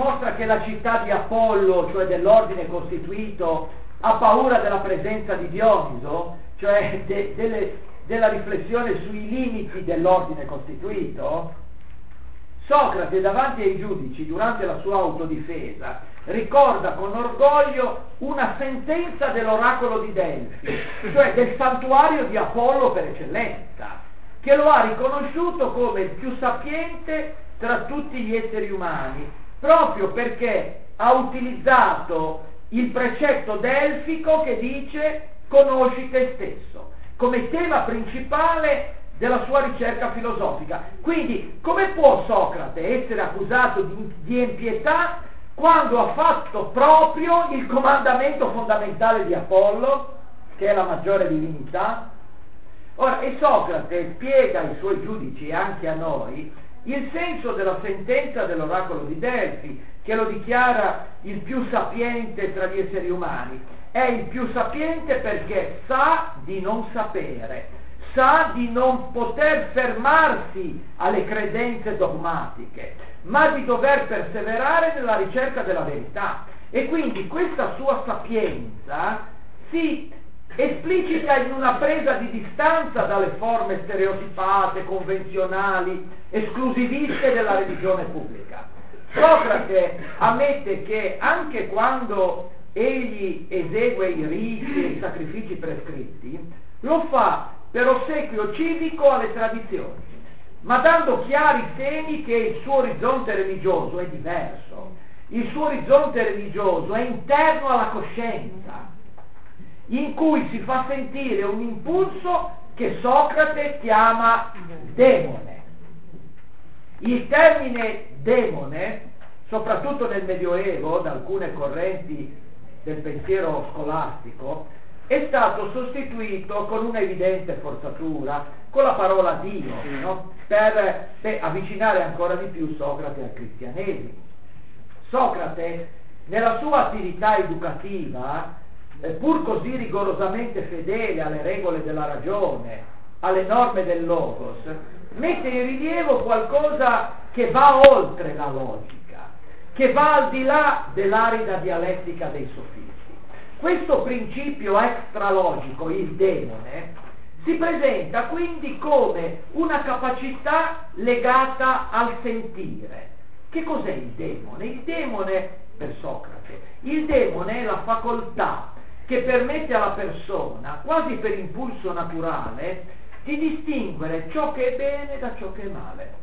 la città di Apollo, cioè dell'ordine costituito, ha paura della presenza di Dioniso, cioè della riflessione sui limiti dell'ordine costituito. Socrate davanti ai giudici, durante la sua autodifesa, ricorda con orgoglio una sentenza dell'oracolo di Delfi, cioè del santuario di Apollo per eccellenza, che lo ha riconosciuto come il più sapiente tra tutti gli esseri umani, proprio perché ha utilizzato il precetto delfico che dice conosci te stesso, come tema principale della sua ricerca filosofica. Quindi, come può Socrate essere accusato di empietà quando ha fatto proprio il comandamento fondamentale di Apollo, che è la maggiore divinità? Ora, e Socrate spiega ai suoi giudici e anche a noi il senso della sentenza dell'oracolo di Delfi, che lo dichiara il più sapiente tra gli esseri umani. È il più sapiente perché sa di non sapere, sa di non poter fermarsi alle credenze dogmatiche, ma di dover perseverare nella ricerca della verità. E quindi questa sua sapienza si esplicita in una presa di distanza dalle forme stereotipate, convenzionali, esclusiviste della religione pubblica. Socrate ammette che anche quando egli esegue i riti e i sacrifici prescritti, lo fa per ossequio civico alle tradizioni, ma dando chiari segni che il suo orizzonte religioso è diverso. Il suo orizzonte religioso è interno alla coscienza, in cui si fa sentire un impulso che Socrate chiama demone. Il termine demone, soprattutto nel Medioevo, da alcune correnti del pensiero scolastico, è stato sostituito con un'evidente forzatura con la parola Dio, no? per avvicinare ancora di più Socrate al cristianesimo. Socrate, nella sua attività educativa, pur così rigorosamente fedele alle regole della ragione, alle norme del Logos, mette in rilievo qualcosa che va oltre la logica, che va al di là dell'arida dialettica dei sofisti. Questo principio extralogico, il demone, si presenta quindi come una capacità legata al sentire. Che cos'è il demone? Il demone, per Socrate, il demone è la facoltà che permette alla persona, quasi per impulso naturale, di distinguere ciò che è bene da ciò che è male.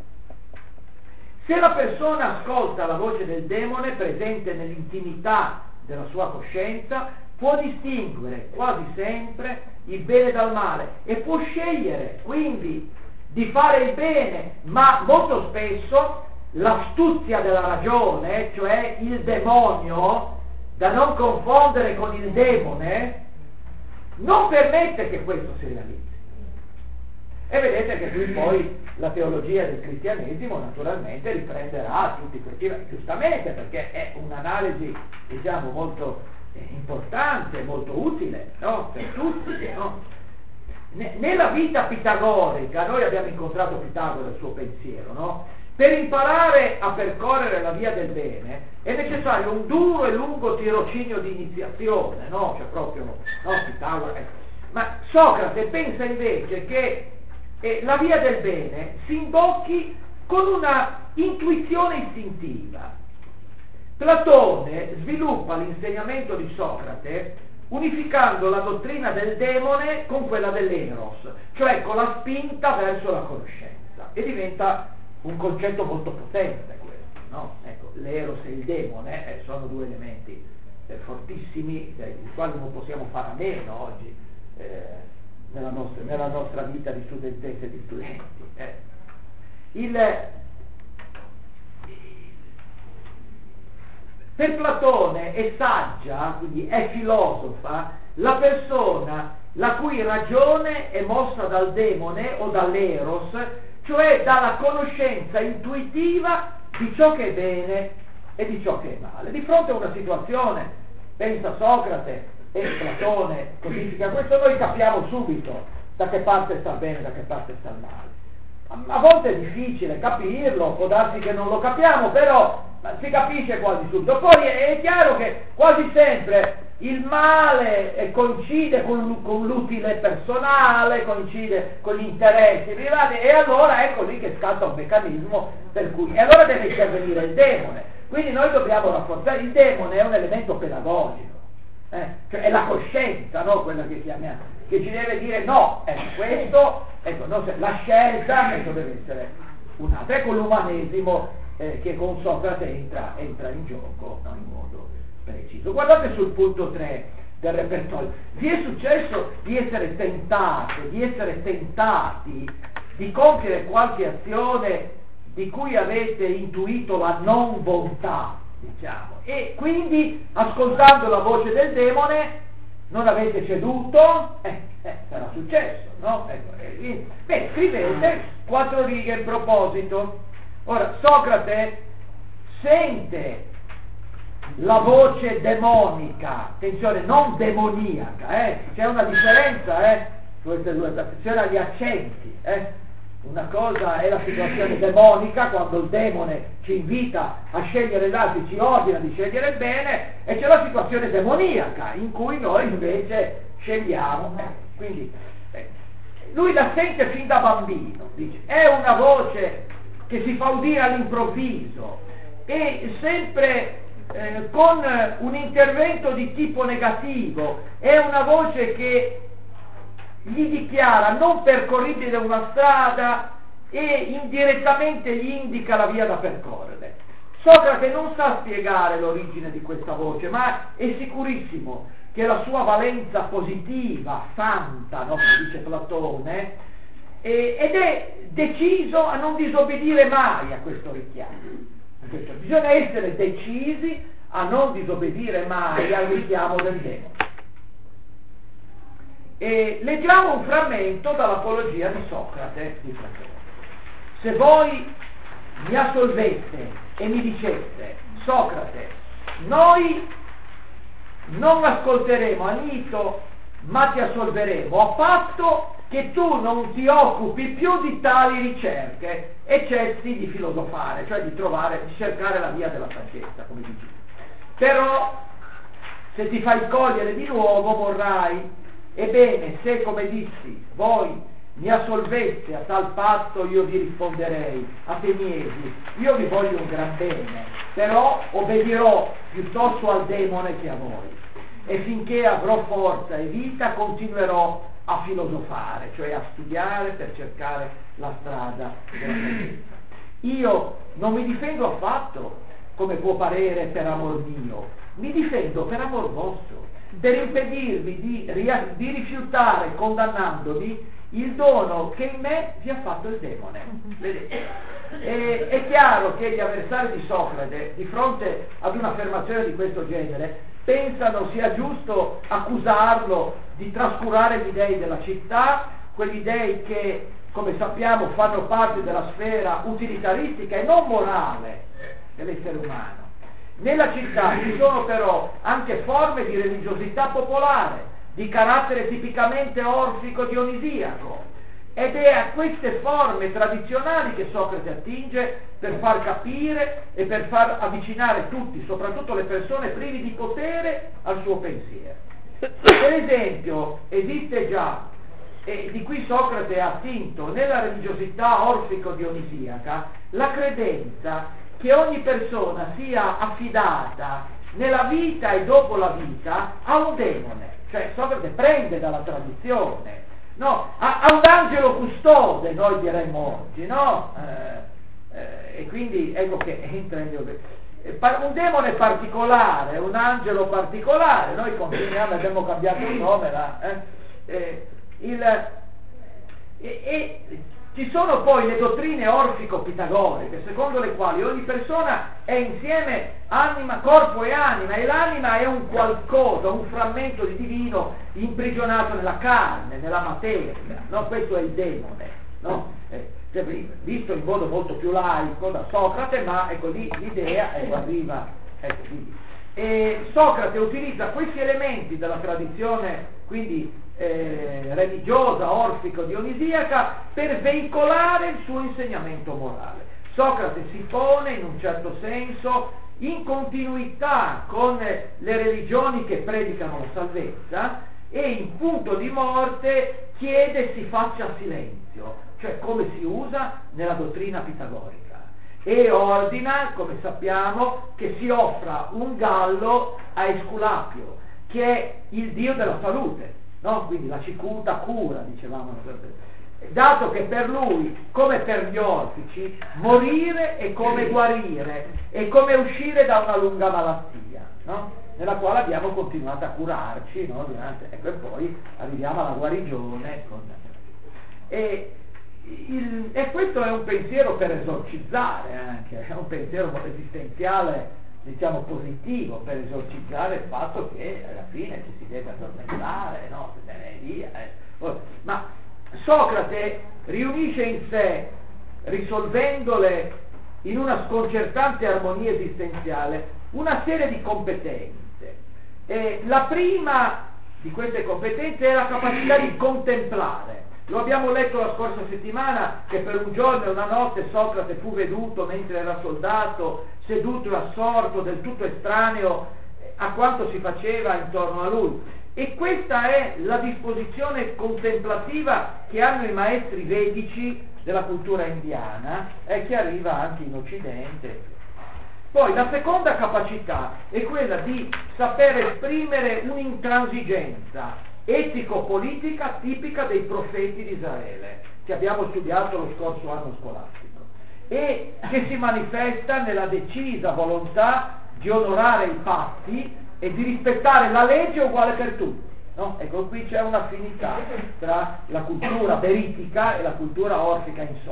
Se la persona ascolta la voce del demone presente nell'intimità della sua coscienza, può distinguere quasi sempre il bene dal male e può scegliere quindi di fare il bene, ma molto spesso l'astuzia della ragione, cioè il demonio, da non confondere con il demone, non permette che questo si realizzi. E vedete che qui poi la teologia del cristianesimo naturalmente riprenderà tutti questi, giustamente, perché è un'analisi, diciamo, molto importante, molto utile, no? Per tutti, no? Nella vita pitagorica, noi abbiamo incontrato Pitagora e il suo pensiero, no? Per imparare a percorrere la via del bene è necessario un duro e lungo tirocinio di iniziazione, no? Cioè proprio, no? Pitagora, Ma Socrate pensa invece che la via del bene si imbocchi con una intuizione istintiva. Platone sviluppa l'insegnamento di Socrate unificando la dottrina del demone con quella dell'eros, cioè con la spinta verso la conoscenza, e diventa un concetto molto potente questo, no? Ecco, l'eros e il demone sono due elementi fortissimi, dei quali non possiamo fare a meno oggi nella nostra vita di studentesse e di studenti. Per Platone è saggia, quindi è filosofa, la persona la cui ragione è mossa dal demone o dall'eros, cioè dalla conoscenza intuitiva di ciò che è bene e di ciò che è male. Di fronte a una situazione, pensa Socrate e Platone codifica questo, noi capiamo subito da che parte sta bene e da che parte sta male. A volte è difficile capirlo, può darsi che non lo capiamo, però si capisce quasi subito. Poi è chiaro che quasi sempre il male coincide con l'utile personale, coincide con gli interessi privati, e allora ecco lì che scatta un meccanismo per cui, e allora deve intervenire il demone. Quindi noi dobbiamo rafforzare, il demone è un elemento pedagogico, cioè è la coscienza, no? Quella che chiamiamo, che ci deve dire no, questo, ecco, no, la scelta, deve essere un'altra. Ecco l'umanesimo che con Socrate entra in gioco, no, in modo preciso. Guardate sul punto 3 del repertorio. Vi è successo di essere tentati di compiere qualche azione di cui avete intuito la non bontà, diciamo, e quindi ascoltando la voce del demone non avete ceduto, sarà successo, no? Beh, scrivete 4 righe in proposito. Ora, Socrate sente la voce demonica, attenzione, non demoniaca, c'è una differenza, su queste due, attenzione agli accenti, Una cosa è la situazione demonica, quando il demone ci invita a scegliere l'altro, ci ordina di scegliere il bene, e c'è la situazione demoniaca, in cui noi invece scegliamo. Quindi lui la sente fin da bambino, dice, è una voce che si fa udire all'improvviso, e sempre con un intervento di tipo negativo, è una voce che gli dichiara non percorribile una strada e indirettamente gli indica la via da percorrere. Socrate non sa spiegare l'origine di questa voce, ma è sicurissimo che la sua valenza positiva, santa, no, come dice Platone, ed è deciso a non disobbedire mai a questo richiamo. Bisogna essere decisi a non disobbedire mai al richiamo del demone. E leggiamo un frammento dall'Apologia di Socrate, di Platone. Se voi mi assolveste e mi diceste, Socrate, noi non ascolteremo Anito, ma ti assolveremo, a patto che tu non ti occupi più di tali ricerche e cessi di filosofare, cioè di cercare la via della saggezza, come dici. Però, se ti fai cogliere di nuovo, morrai. Ebbene, se, come dissi, voi mi assolveste a tal patto, io vi risponderei, Ateniesi, io vi voglio un gran bene, però obbedirò piuttosto al demone che a voi, e finché avrò forza e vita continuerò a filosofare, cioè a studiare per cercare la strada della saggezza. Io non mi difendo affatto, come può parere, per amor mio, mi difendo per amor vostro, per impedirvi di rifiutare, condannandovi, il dono che in me vi ha fatto il demone. Vedete? È chiaro che gli avversari di Socrate, di fronte ad un'affermazione di questo genere, pensano sia giusto accusarlo di trascurare gli dei della città, quegli dei che, come sappiamo, fanno parte della sfera utilitaristica e non morale dell'essere umano. Nella città ci sono però anche forme di religiosità popolare, di carattere tipicamente orfico-dionisiaco, ed è a queste forme tradizionali che Socrate attinge per far capire e per far avvicinare tutti, soprattutto le persone privi di potere, al suo pensiero. Per esempio, esiste già, e di cui Socrate ha attinto, nella religiosità orfico-dionisiaca, la credenza che ogni persona sia affidata nella vita e dopo la vita a un demone. Cioè Socrate prende dalla tradizione, no? A un angelo custode, noi diremmo oggi, no? E quindi ecco che entra un demone particolare, un angelo particolare, noi continuiamo, abbiamo cambiato il nome, ci sono poi le dottrine orfico-pitagoriche, secondo le quali ogni persona è insieme anima, corpo e anima, e l'anima è un qualcosa, un frammento di divino imprigionato nella carne, nella materia, no? Questo è il demone, no? Visto in modo molto più laico da Socrate, ma è così l'idea, arriva, ecco, quindi. E Socrate utilizza questi elementi della tradizione, quindi religiosa, orfico-dionisiaca, per veicolare il suo insegnamento morale. Socrate si pone in un certo senso in continuità con le religioni che predicano la salvezza, e in punto di morte chiede si faccia silenzio, cioè come si usa nella dottrina pitagorica, e ordina, come sappiamo, che si offra un gallo a Esculapio, che è il dio della salute, no? Quindi la cicuta cura, dicevamo, dato che per lui, come per gli orfici, morire è come guarire, è come uscire da una lunga malattia, no? Nella quale abbiamo continuato a curarci, no? Ecco, e poi arriviamo alla guarigione. E questo è un pensiero per esorcizzare anche, è un pensiero esistenziale diciamo positivo per esorcizzare il fatto che alla fine ci si deve addormentare, no? Ma Socrate riunisce in sé, risolvendole in una sconcertante armonia esistenziale, una serie di competenze. La prima di queste competenze è la capacità di contemplare. Lo abbiamo letto la scorsa settimana, che per un giorno e una notte Socrate fu veduto mentre era soldato, seduto e assorto, del tutto estraneo a quanto si faceva intorno a lui. E questa è la disposizione contemplativa che hanno i maestri vedici della cultura indiana e che arriva anche in Occidente. Poi la seconda capacità è quella di saper esprimere un'intransigenza etico-politica tipica dei profeti di Israele, che abbiamo studiato lo scorso anno scolastico, e che si manifesta nella decisa volontà di onorare i patti e di rispettare la legge uguale per tutti. No? Ecco, qui c'è un'affinità tra la cultura veritica e la cultura orfica in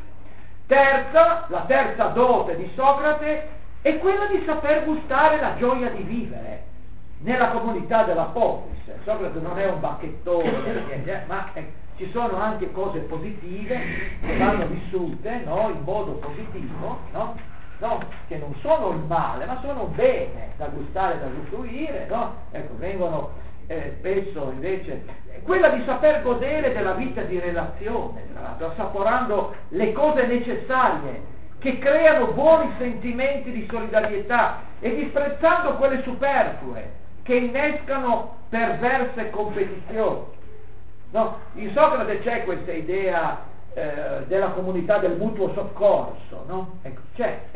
Socrate. La terza dote di Socrate è quella di saper gustare la gioia di vivere nella comunità della polis. Socrate non è un bacchettone, ma ci sono anche cose positive che vanno vissute, no? In modo positivo, no? No? Che non sono il male, ma sono un bene da gustare, da usufruire, no? Ecco, vengono spesso invece quella di saper godere della vita di relazione, tra l'altro, assaporando le cose necessarie che creano buoni sentimenti di solidarietà e disprezzando quelle superflue che innescano perverse competizioni. No? In Socrate c'è questa idea della comunità del mutuo soccorso, no? Ecco, c'è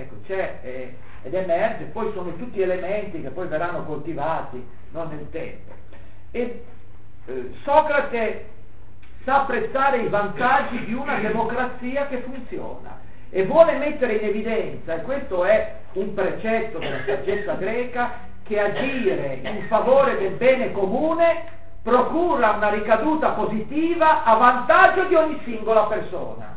ed emerge, poi sono tutti elementi che poi verranno coltivati, no, nel tempo. E Socrate sa apprezzare i vantaggi di una democrazia che funziona e vuole mettere in evidenza, e questo è un precetto della saggezza greca, che agire in favore del bene comune procura una ricaduta positiva a vantaggio di ogni singola persona.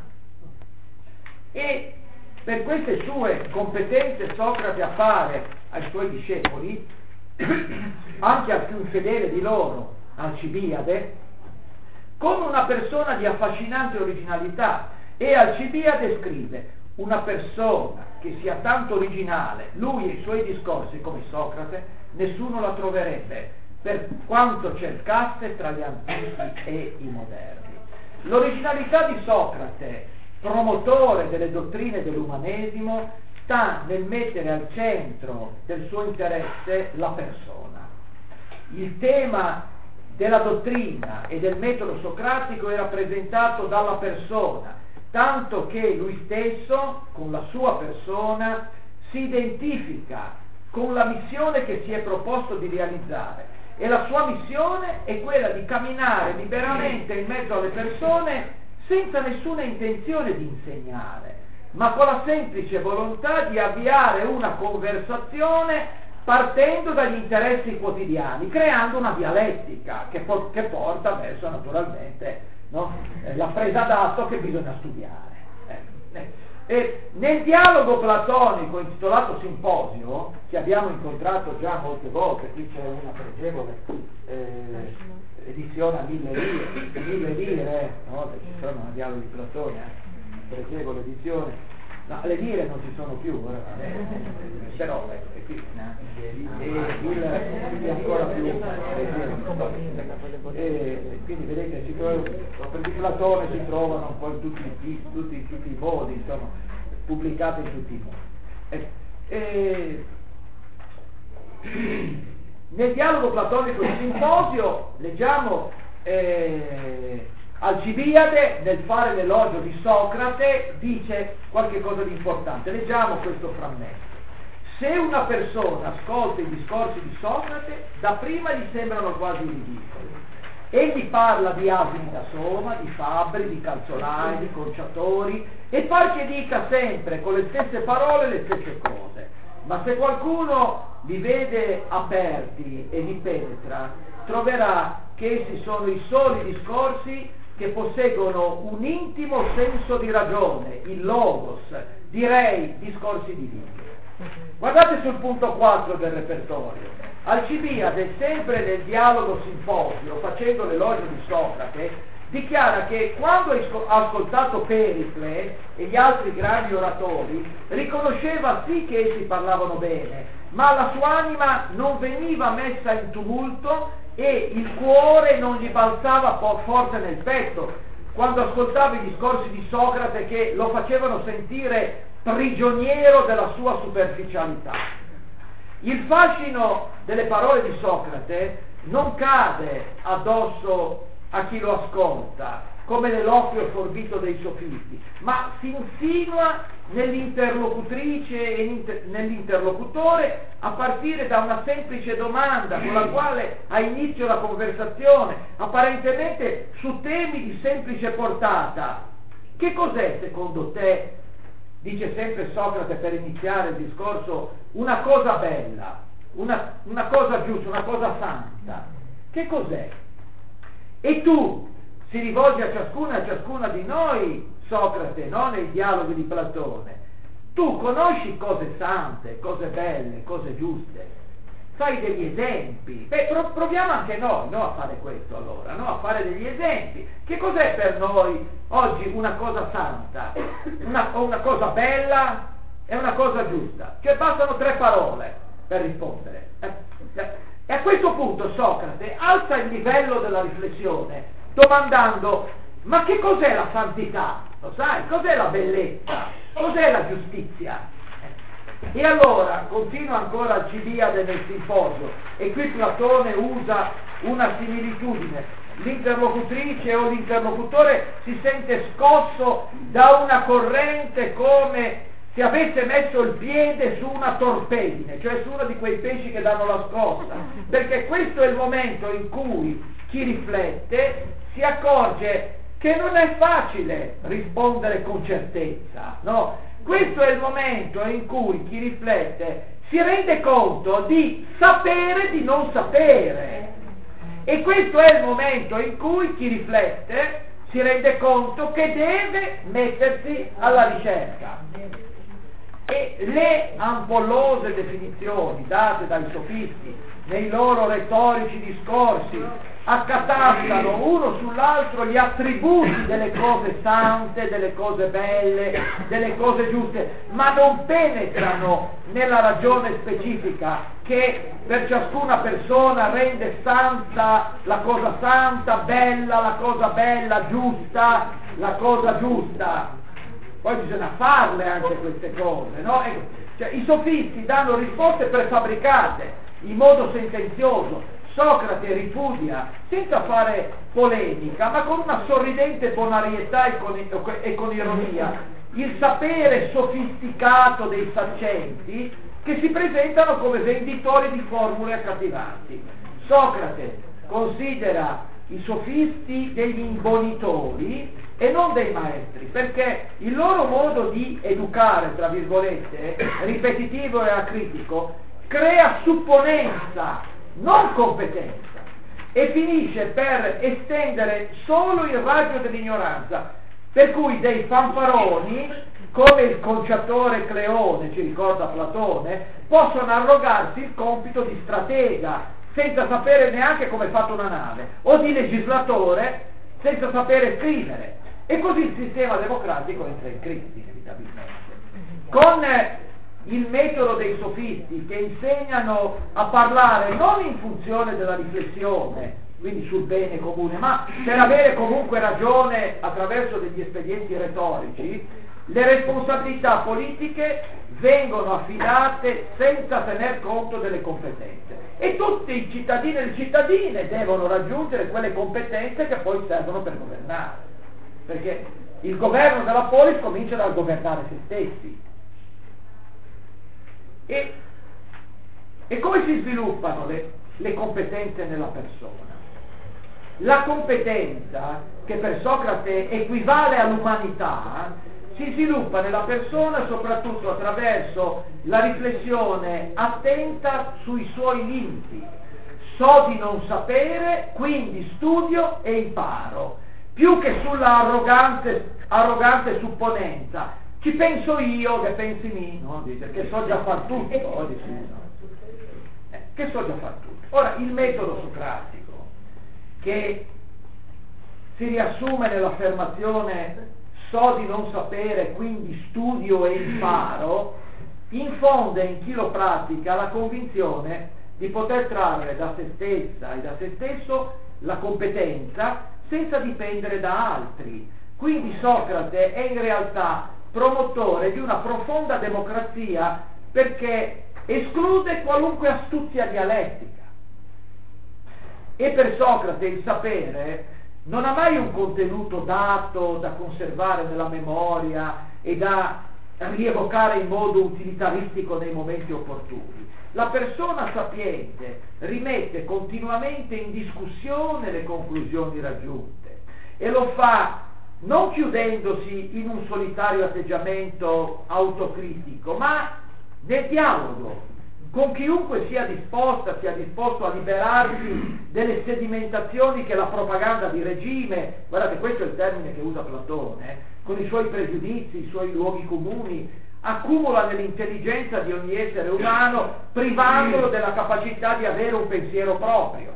E per queste sue competenze Socrate appare ai suoi discepoli, anche al più infedele di loro, Alcibiade, come una persona di affascinante originalità, e Alcibiade scrive: una persona che sia tanto originale, lui e i suoi discorsi, come Socrate, nessuno la troverebbe, per quanto cercasse tra gli antichi e i moderni. L'originalità di Socrate, promotore delle dottrine dell'umanesimo, sta nel mettere al centro del suo interesse la persona. Il tema della dottrina e del metodo socratico è rappresentato dalla persona, tanto che lui stesso, con la sua persona, si identifica con la missione che si è proposto di realizzare, e la sua missione è quella di camminare liberamente in mezzo alle persone senza nessuna intenzione di insegnare, ma con la semplice volontà di avviare una conversazione partendo dagli interessi quotidiani, creando una dialettica che porta verso, naturalmente, no, la presa d'atto che bisogna studiare. E nel dialogo platonico intitolato Simposio, che abbiamo incontrato già molte volte, qui c'è una pregevole edizione a 1000 lire, no? Ci sono una dialogo di Platone, pregevole edizione. No, le lire non ci sono più, però qui quindi ancora più quindi vedete per di Platone si trovano un po' in tutti i modi, insomma, pubblicate in tutti i modi. Nel dialogo platonico di Simposio leggiamo Alcibiade, nel fare l'elogio di Socrate, dice qualche cosa di importante. Leggiamo questo frammento. Se una persona ascolta i discorsi di Socrate, dapprima gli sembrano quasi ridicoli. Egli parla di asini da soma, di fabbri, di calzolai, di conciatori, e par che dica sempre con le stesse parole le stesse cose. Ma se qualcuno li vede aperti e li penetra, troverà che essi sono i soli discorsi che posseggono un intimo senso di ragione, il logos, direi discorsi divini. Guardate sul punto 4 del repertorio. Alcibiade, sempre nel dialogo simposio, facendo l'elogio di Socrate, dichiara che quando ha ascoltato Pericle e gli altri grandi oratori, riconosceva sì che essi parlavano bene, ma la sua anima non veniva messa in tumulto e il cuore non gli balzava forte nel petto, quando ascoltava i discorsi di Socrate che lo facevano sentire prigioniero della sua superficialità. Il fascino delle parole di Socrate non cade addosso a chi lo ascolta, come nell'occhio forbito dei sofisti, ma si insinua nell'interlocutrice e nell'interlocutore a partire da una semplice domanda con la quale ha inizio la conversazione, apparentemente su temi di semplice portata. Che cos'è secondo te, dice sempre Socrate per iniziare il discorso, una cosa bella, una cosa giusta, una cosa santa? Che cos'è? E tu si rivolge a ciascuna di noi, Socrate, no? Nei dialoghi di Platone. Tu conosci cose sante, cose belle, cose giuste? Fai degli esempi. Proviamo anche noi, no, a fare questo allora, no? A fare degli esempi. Che cos'è per noi oggi una cosa santa? Una cosa bella e una cosa giusta? Cioè bastano 3 parole per rispondere. E a questo punto Socrate alza il livello della riflessione domandando: ma che cos'è la santità? Lo sai? Cos'è la bellezza? Cos'è la giustizia? E allora continua ancora Alcibiade nel simposio, e qui Platone usa una similitudine. L'interlocutrice o l'interlocutore si sente scosso da una corrente come se avesse messo il piede su una torpedine, cioè su uno di quei pesci che danno la scossa, perché questo è il momento in cui chi riflette si accorge che non è facile rispondere con certezza, no? Questo è il momento in cui chi riflette si rende conto di sapere di non sapere, e questo è il momento in cui chi riflette si rende conto che deve mettersi alla ricerca. E le ampollose definizioni date dai sofisti nei loro retorici discorsi accatastano uno sull'altro gli attributi delle cose sante, delle cose belle, delle cose giuste, ma non penetrano nella ragione specifica che per ciascuna persona rende santa la cosa santa, bella la cosa bella, giusta la cosa giusta. Poi bisogna farle anche queste cose, no? Cioè, i sofisti danno risposte prefabbricate in modo sentenzioso. Socrate ripudia, senza fare polemica, ma con una sorridente bonarietà e con ironia, il sapere sofisticato dei saccenti che si presentano come venditori di formule accattivanti. Socrate considera i sofisti degli imbonitori e non dei maestri, perché il loro modo di educare, tra virgolette, ripetitivo e acritico, crea supponenza, non competenza, e finisce per estendere solo il raggio dell'ignoranza, per cui dei fanfaroni, come il conciatore Cleone, ci ricorda Platone, possono arrogarsi il compito di stratega, senza sapere neanche come è fatta una nave, o di legislatore, senza sapere scrivere. E così il sistema democratico entra in crisi, inevitabilmente. Con il metodo dei sofisti, che insegnano a parlare non in funzione della riflessione, quindi sul bene comune, ma per avere comunque ragione attraverso degli espedienti retorici, le responsabilità politiche vengono affidate senza tener conto delle competenze, e tutti i cittadini e le cittadine devono raggiungere quelle competenze che poi servono per governare, perché il governo della polis comincia dal governare se stessi. E come si sviluppano le competenze nella persona? La competenza, che per Socrate equivale all'umanità, si sviluppa nella persona soprattutto attraverso la riflessione attenta sui suoi limiti. So di non sapere, quindi studio e imparo, più che sulla arrogante supponenza. ci penso io che pensi mi, no? Dice che so già far tutto, dice, no? Che so già far tutto. Ora, il metodo socratico, che si riassume nell'affermazione so di non sapere, quindi studio e imparo, infonde in chi lo pratica la convinzione di poter trarre da se stessa e da se stesso la competenza senza dipendere da altri. Quindi Socrate è in realtà promotore di una profonda democrazia, perché esclude qualunque astuzia dialettica. E per Socrate il sapere non ha mai un contenuto dato da conservare nella memoria e da rievocare in modo utilitaristico nei momenti opportuni. La persona sapiente rimette continuamente in discussione le conclusioni raggiunte e lo fa non chiudendosi in un solitario atteggiamento autocritico, ma nel dialogo con chiunque sia disposto a liberarsi delle sedimentazioni che la propaganda di regime, guardate, questo è il termine che usa Platone, con i suoi pregiudizi, i suoi luoghi comuni, accumula nell'intelligenza di ogni essere umano, privandolo della capacità di avere un pensiero proprio.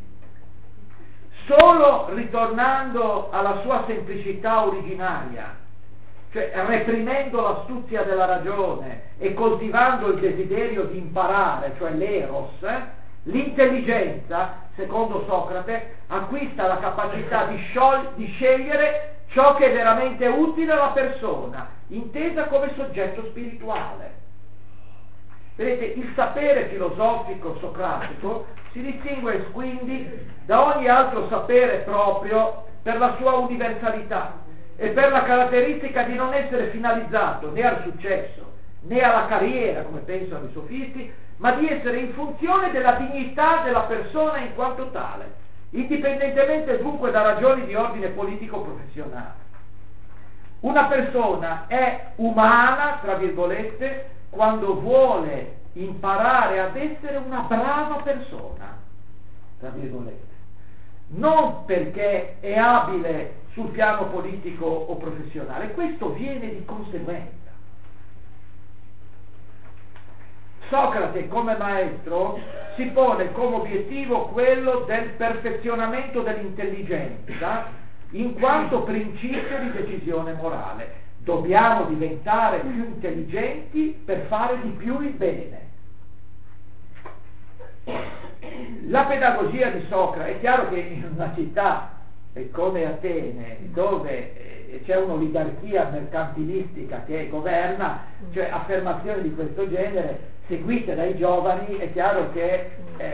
Solo ritornando alla sua semplicità originaria, cioè reprimendo l'astuzia della ragione e coltivando il desiderio di imparare, cioè l'eros, l'intelligenza, secondo Socrate, acquista la capacità di scegliere ciò che è veramente utile alla persona, intesa come soggetto spirituale. Vedete, il sapere filosofico socratico si distingue quindi da ogni altro sapere proprio per la sua universalità e per la caratteristica di non essere finalizzato né al successo né alla carriera, come pensano i sofisti, ma di essere in funzione della dignità della persona in quanto tale, indipendentemente dunque da ragioni di ordine politico-professionale. Una persona è umana, tra virgolette, quando vuole imparare ad essere una brava persona, tra virgolette, non perché è abile sul piano politico o professionale, questo viene di conseguenza. Socrate come maestro si pone come obiettivo quello del perfezionamento dell'intelligenza in quanto principio di decisione morale. Dobbiamo diventare più intelligenti per fare di più il bene. La pedagogia di Socrate, è chiaro che in una città come Atene, dove c'è un'oligarchia mercantilistica che governa, cioè affermazioni di questo genere seguite dai giovani, è chiaro che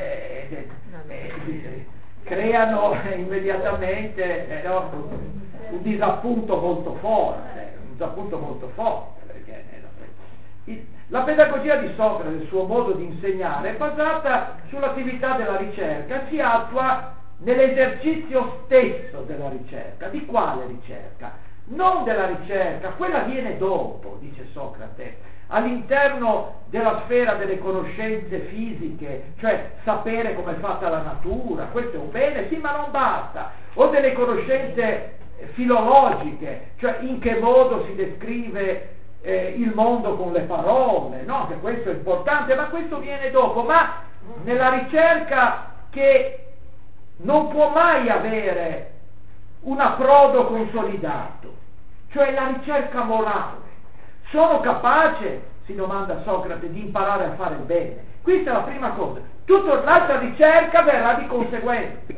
creano immediatamente un disappunto molto forte, perché la pedagogia di Socrate, il suo modo di insegnare, è basata sull'attività della ricerca, si attua nell'esercizio stesso della ricerca. Di quale ricerca? Non della ricerca, quella viene dopo, dice Socrate, all'interno della sfera delle conoscenze fisiche, cioè sapere come è fatta la natura, questo è un bene, sì, ma non basta, o delle conoscenze filologiche, cioè in che modo si descrive il mondo con le parole, no? Che questo è importante, ma questo viene dopo, ma nella ricerca che non può mai avere un approdo consolidato, cioè la ricerca morale. Sono capace, si domanda Socrate, di imparare a fare il bene? Questa è la prima cosa. Tutta l'altra ricerca verrà di conseguenza.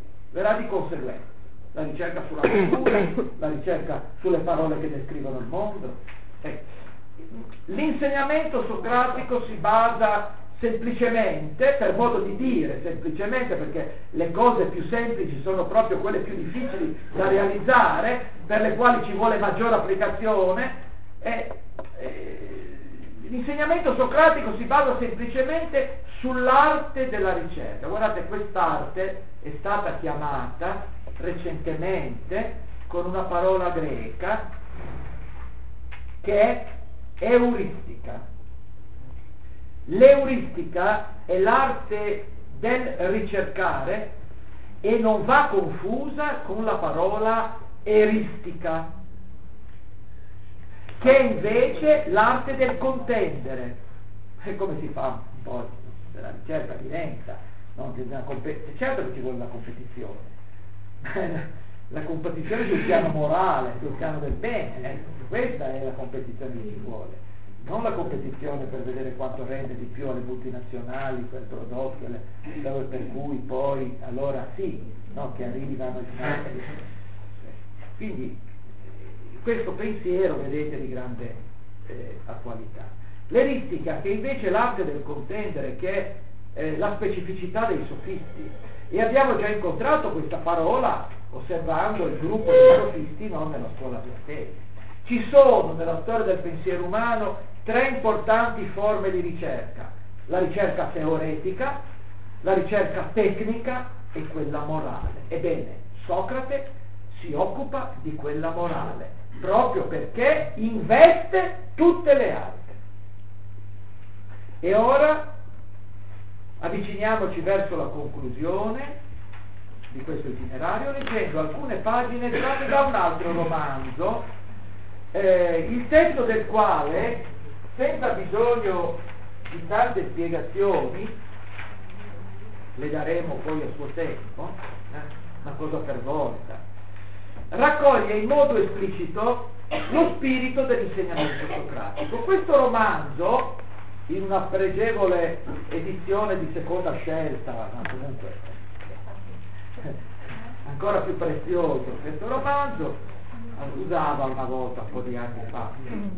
La ricerca sulla natura, la ricerca sulle parole che descrivono il mondo. L'insegnamento socratico si basa semplicemente, per modo di dire, semplicemente perché le cose più semplici sono proprio quelle più difficili da realizzare, per le quali ci vuole maggiore applicazione, l'insegnamento socratico si basa semplicemente sull'arte della ricerca. Guardate, quest'arte è stata chiamata recentemente con una parola greca che è euristica. L'euristica è l'arte del ricercare e non va confusa con la parola eristica. che è invece l'arte del contendere. E come si fa un po' la ricerca diventa, no? Certo che ci vuole la competizione, la competizione sul piano morale, sul piano del bene, questa è la competizione che ci vuole, non la competizione per vedere quanto rende di più alle multinazionali quel prodotto, per cui poi allora sì, no, che arrivano i finali. Quindi questo pensiero, vedete, di grande attualità. L'eristica, che invece è l'arte del contendere, che è la specificità dei sofisti, e abbiamo già incontrato questa parola osservando il gruppo dei sofisti, non nella scuola plateica. Ci sono nella storia del pensiero umano tre importanti forme di ricerca: la ricerca teoretica, la ricerca tecnica e quella morale. Ebbene, Socrate si occupa di quella morale, proprio perché investe tutte le altre. E ora avviciniamoci verso la conclusione di questo itinerario leggendo alcune pagine tratte da un altro romanzo, il testo del quale, senza bisogno di tante spiegazioni, le daremo poi a suo tempo, una cosa per volta, raccoglie in modo esplicito lo spirito dell'insegnamento socratico. Questo romanzo, in una pregevole edizione di seconda scelta, ma comunque ancora più prezioso questo romanzo, usava una volta, un po' di anni fa,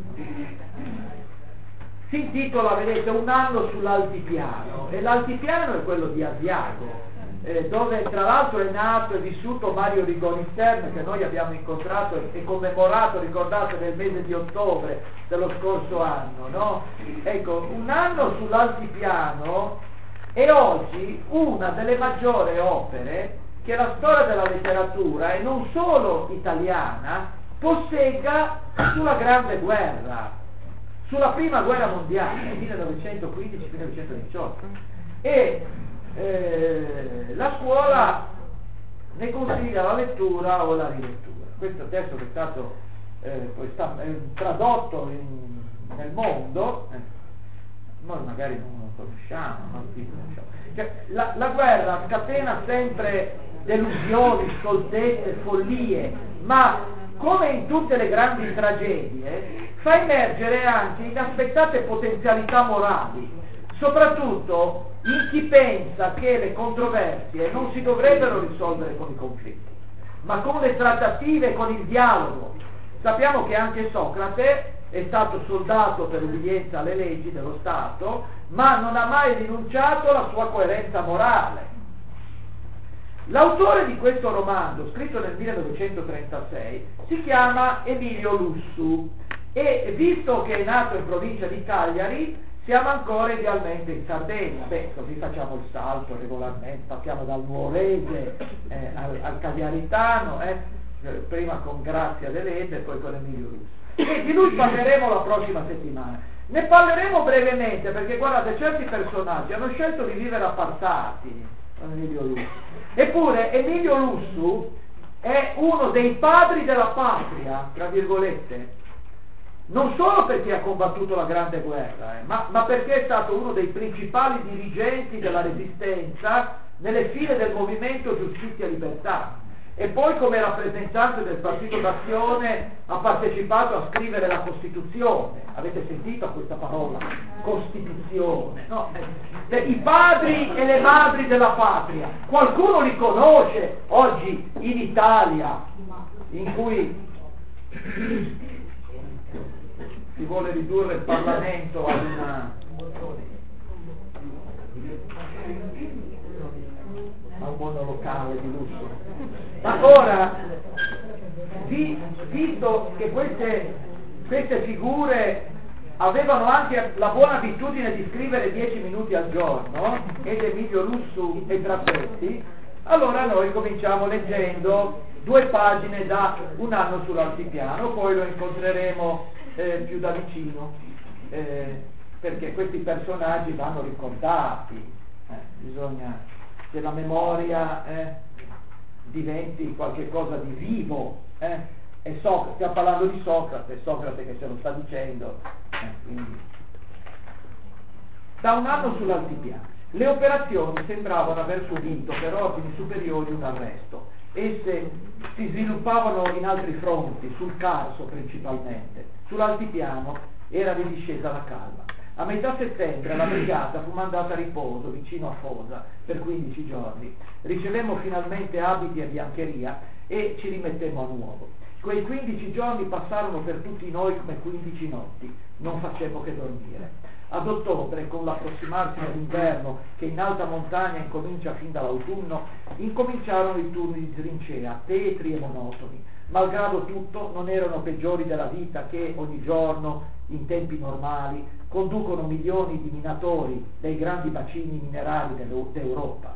si intitola, vedete, Un anno sull'altipiano, e l'altipiano è quello di Asiago, dove tra l'altro è nato e vissuto Mario Rigoni Stern, che noi abbiamo incontrato e commemorato, ricordate, nel mese di ottobre dello scorso anno, no? Ecco, Un anno sull'altipiano è oggi una delle maggiori opere che la storia della letteratura, e non solo italiana, possegga sulla Grande Guerra, sulla Prima Guerra Mondiale, 1915-1918. E la scuola ne consiglia la lettura o la rilettura. Questo testo che è stato poi tradotto nel mondo, noi magari non lo conosciamo, cioè, la guerra scatena sempre delusioni, stoltezze, follie, ma come in tutte le grandi tragedie fa emergere anche inaspettate potenzialità morali, soprattutto in chi pensa che le controversie non si dovrebbero risolvere con i conflitti, ma con le trattative, con il dialogo. Sappiamo che anche Socrate è stato soldato per ubbidienza alle leggi dello Stato, ma non ha mai rinunciato alla sua coerenza morale. L'autore di questo romanzo, scritto nel 1936, si chiama Emilio Lussu, e visto che è nato in provincia di Cagliari, siamo ancora idealmente in Sardegna. Così facciamo il salto regolarmente, passiamo dal nuorese al cagliaritano, prima con Grazia Deledda e poi con Emilio Lussu. E di lui parleremo la prossima settimana. Ne parleremo brevemente perché, guardate, certi personaggi hanno scelto di vivere appartati con Emilio Lussu. Eppure Emilio Lussu è uno dei padri della patria, tra virgolette, non solo perché ha combattuto la Grande Guerra, ma perché è stato uno dei principali dirigenti della Resistenza nelle file del movimento Giustizia e Libertà, e poi come rappresentante del Partito d'Azione ha partecipato a scrivere la Costituzione. Avete sentito questa parola? Costituzione, no? I padri e le madri della patria. Qualcuno li conosce oggi in Italia, in cui si vuole ridurre il Parlamento ad un monolocale di lusso. Ma ora, visto che queste figure avevano anche la buona abitudine di scrivere 10 minuti al giorno, ed Emilio Lussu e Trapetti, allora noi cominciamo leggendo 2 pagine da Un anno sull'altipiano, poi lo incontreremo più da vicino, perché questi personaggi vanno ricordati, bisogna che la memoria diventi qualche cosa di vivo, Stiamo parlando di Socrate che ce lo sta dicendo. Quindi. Da un anno sull'altipiano. Le operazioni sembravano aver subito per ordini superiori un arresto. Esse si sviluppavano in altri fronti, sul Carso principalmente. Sull'altipiano era ridiscesa la calma. A metà settembre la brigata fu mandata a riposo vicino a Fosa per 15 giorni. Ricevemmo finalmente abiti e biancheria e ci rimettemmo a nuovo. Quei 15 giorni passarono per tutti noi come 15 notti. Non facemmo che dormire. Ad ottobre, con l'approssimarsi dell'inverno, che in alta montagna incomincia fin dall'autunno, incominciarono i turni di trincea, tetri e monotoni. Malgrado tutto, non erano peggiori della vita che ogni giorno, in tempi normali, conducono milioni di minatori dei grandi bacini minerari d'Europa.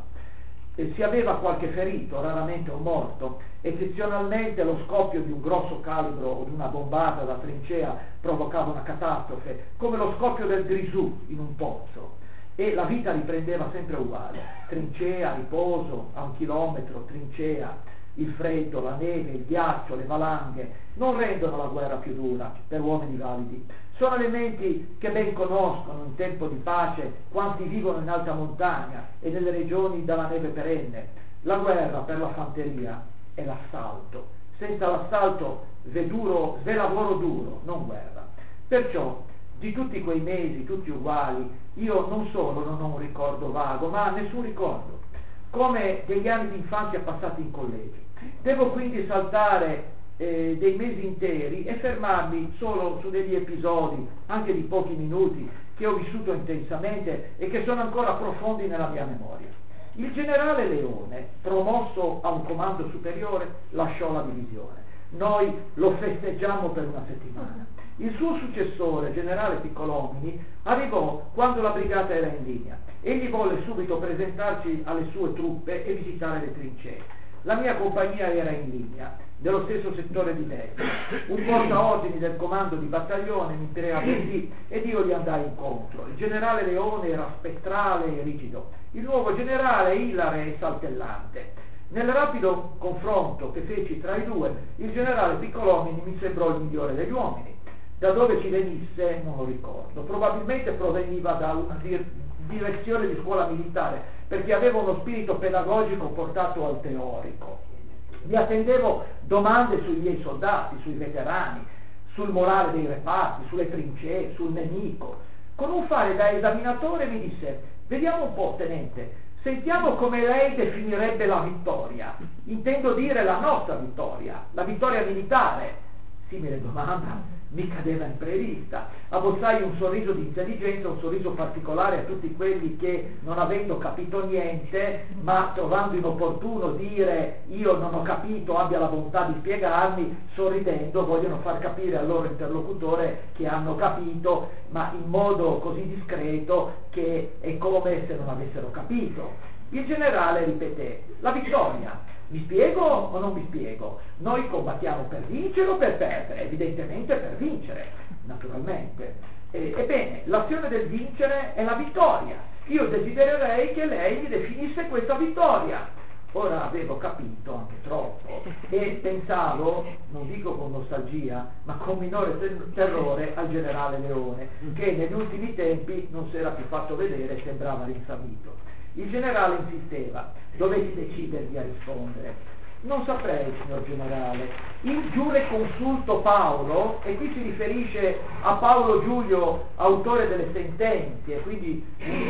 Si aveva qualche ferito, raramente un morto. Eccezionalmente lo scoppio di un grosso calibro o di una bombarda da trincea provocava una catastrofe, come lo scoppio del grisù in un pozzo, e la vita riprendeva sempre uguale: trincea, riposo, a 1 chilometro, trincea. Il freddo, la neve, il ghiaccio, le valanghe non rendono la guerra più dura per uomini validi. Sono elementi che ben conoscono in tempo di pace quanti vivono in alta montagna e nelle regioni dalla neve perenne. La guerra per la fanteria è l'assalto. Senza l'assalto v'è lavoro duro, non guerra. Perciò di tutti quei mesi, tutti uguali, io non solo non ho un ricordo vago, ma nessun ricordo, come degli anni di infanzia passati in collegio. Devo quindi saltare dei mesi interi e fermarmi solo su degli episodi, anche di pochi minuti, che ho vissuto intensamente e che sono ancora profondi nella mia memoria. Il generale Leone, promosso a un comando superiore, lasciò la divisione. Noi lo festeggiammo per una settimana. Il suo successore, generale Piccolomini, arrivò quando la brigata era in linea. Egli volle subito presentarci alle sue truppe e visitare le trincee. La mia compagnia era in linea, dello stesso settore di destra. Un portaordini del comando di battaglione mi preavvertì ed io gli andai incontro. Il generale Leone era spettrale e rigido, il nuovo generale ilare e saltellante. Nel rapido confronto che feci tra i due, il generale Piccolomini mi sembrò il migliore degli uomini. Da dove ci venisse non lo ricordo, probabilmente proveniva da una direzione di scuola militare, perché aveva uno spirito pedagogico portato al teorico. Mi attendevo domande sui miei soldati, sui veterani, sul morale dei reparti, sulle trincee, sul nemico. Con un fare da esaminatore mi disse: vediamo un po', tenente, sentiamo come lei definirebbe la vittoria. Intendo dire la nostra vittoria, la vittoria militare. Simile domanda mi cadeva imprevista. Abbozzai un sorriso di intelligenza, un sorriso particolare a tutti quelli che, non avendo capito niente, ma trovando inopportuno dire io non ho capito, abbia la bontà di spiegarmi, sorridendo vogliono far capire al loro interlocutore che hanno capito, ma in modo così discreto che è come se non avessero capito. Il generale ripeté: la vittoria. Mi spiego o non mi spiego? Noi combattiamo per vincere o per perdere? Evidentemente per vincere, naturalmente. Ebbene, l'azione del vincere è la vittoria. Io desidererei che lei mi definisse questa vittoria. Ora avevo capito anche troppo e pensavo, non dico con nostalgia, ma con minore terrore al generale Leone, che negli ultimi tempi non si era più fatto vedere e sembrava rinsavito. Il generale insisteva, dovetti decidervi a rispondere. Non saprei, signor generale. Il giureconsulto Paolo, e qui si riferisce a Paolo Giulio, autore delle sentenze, quindi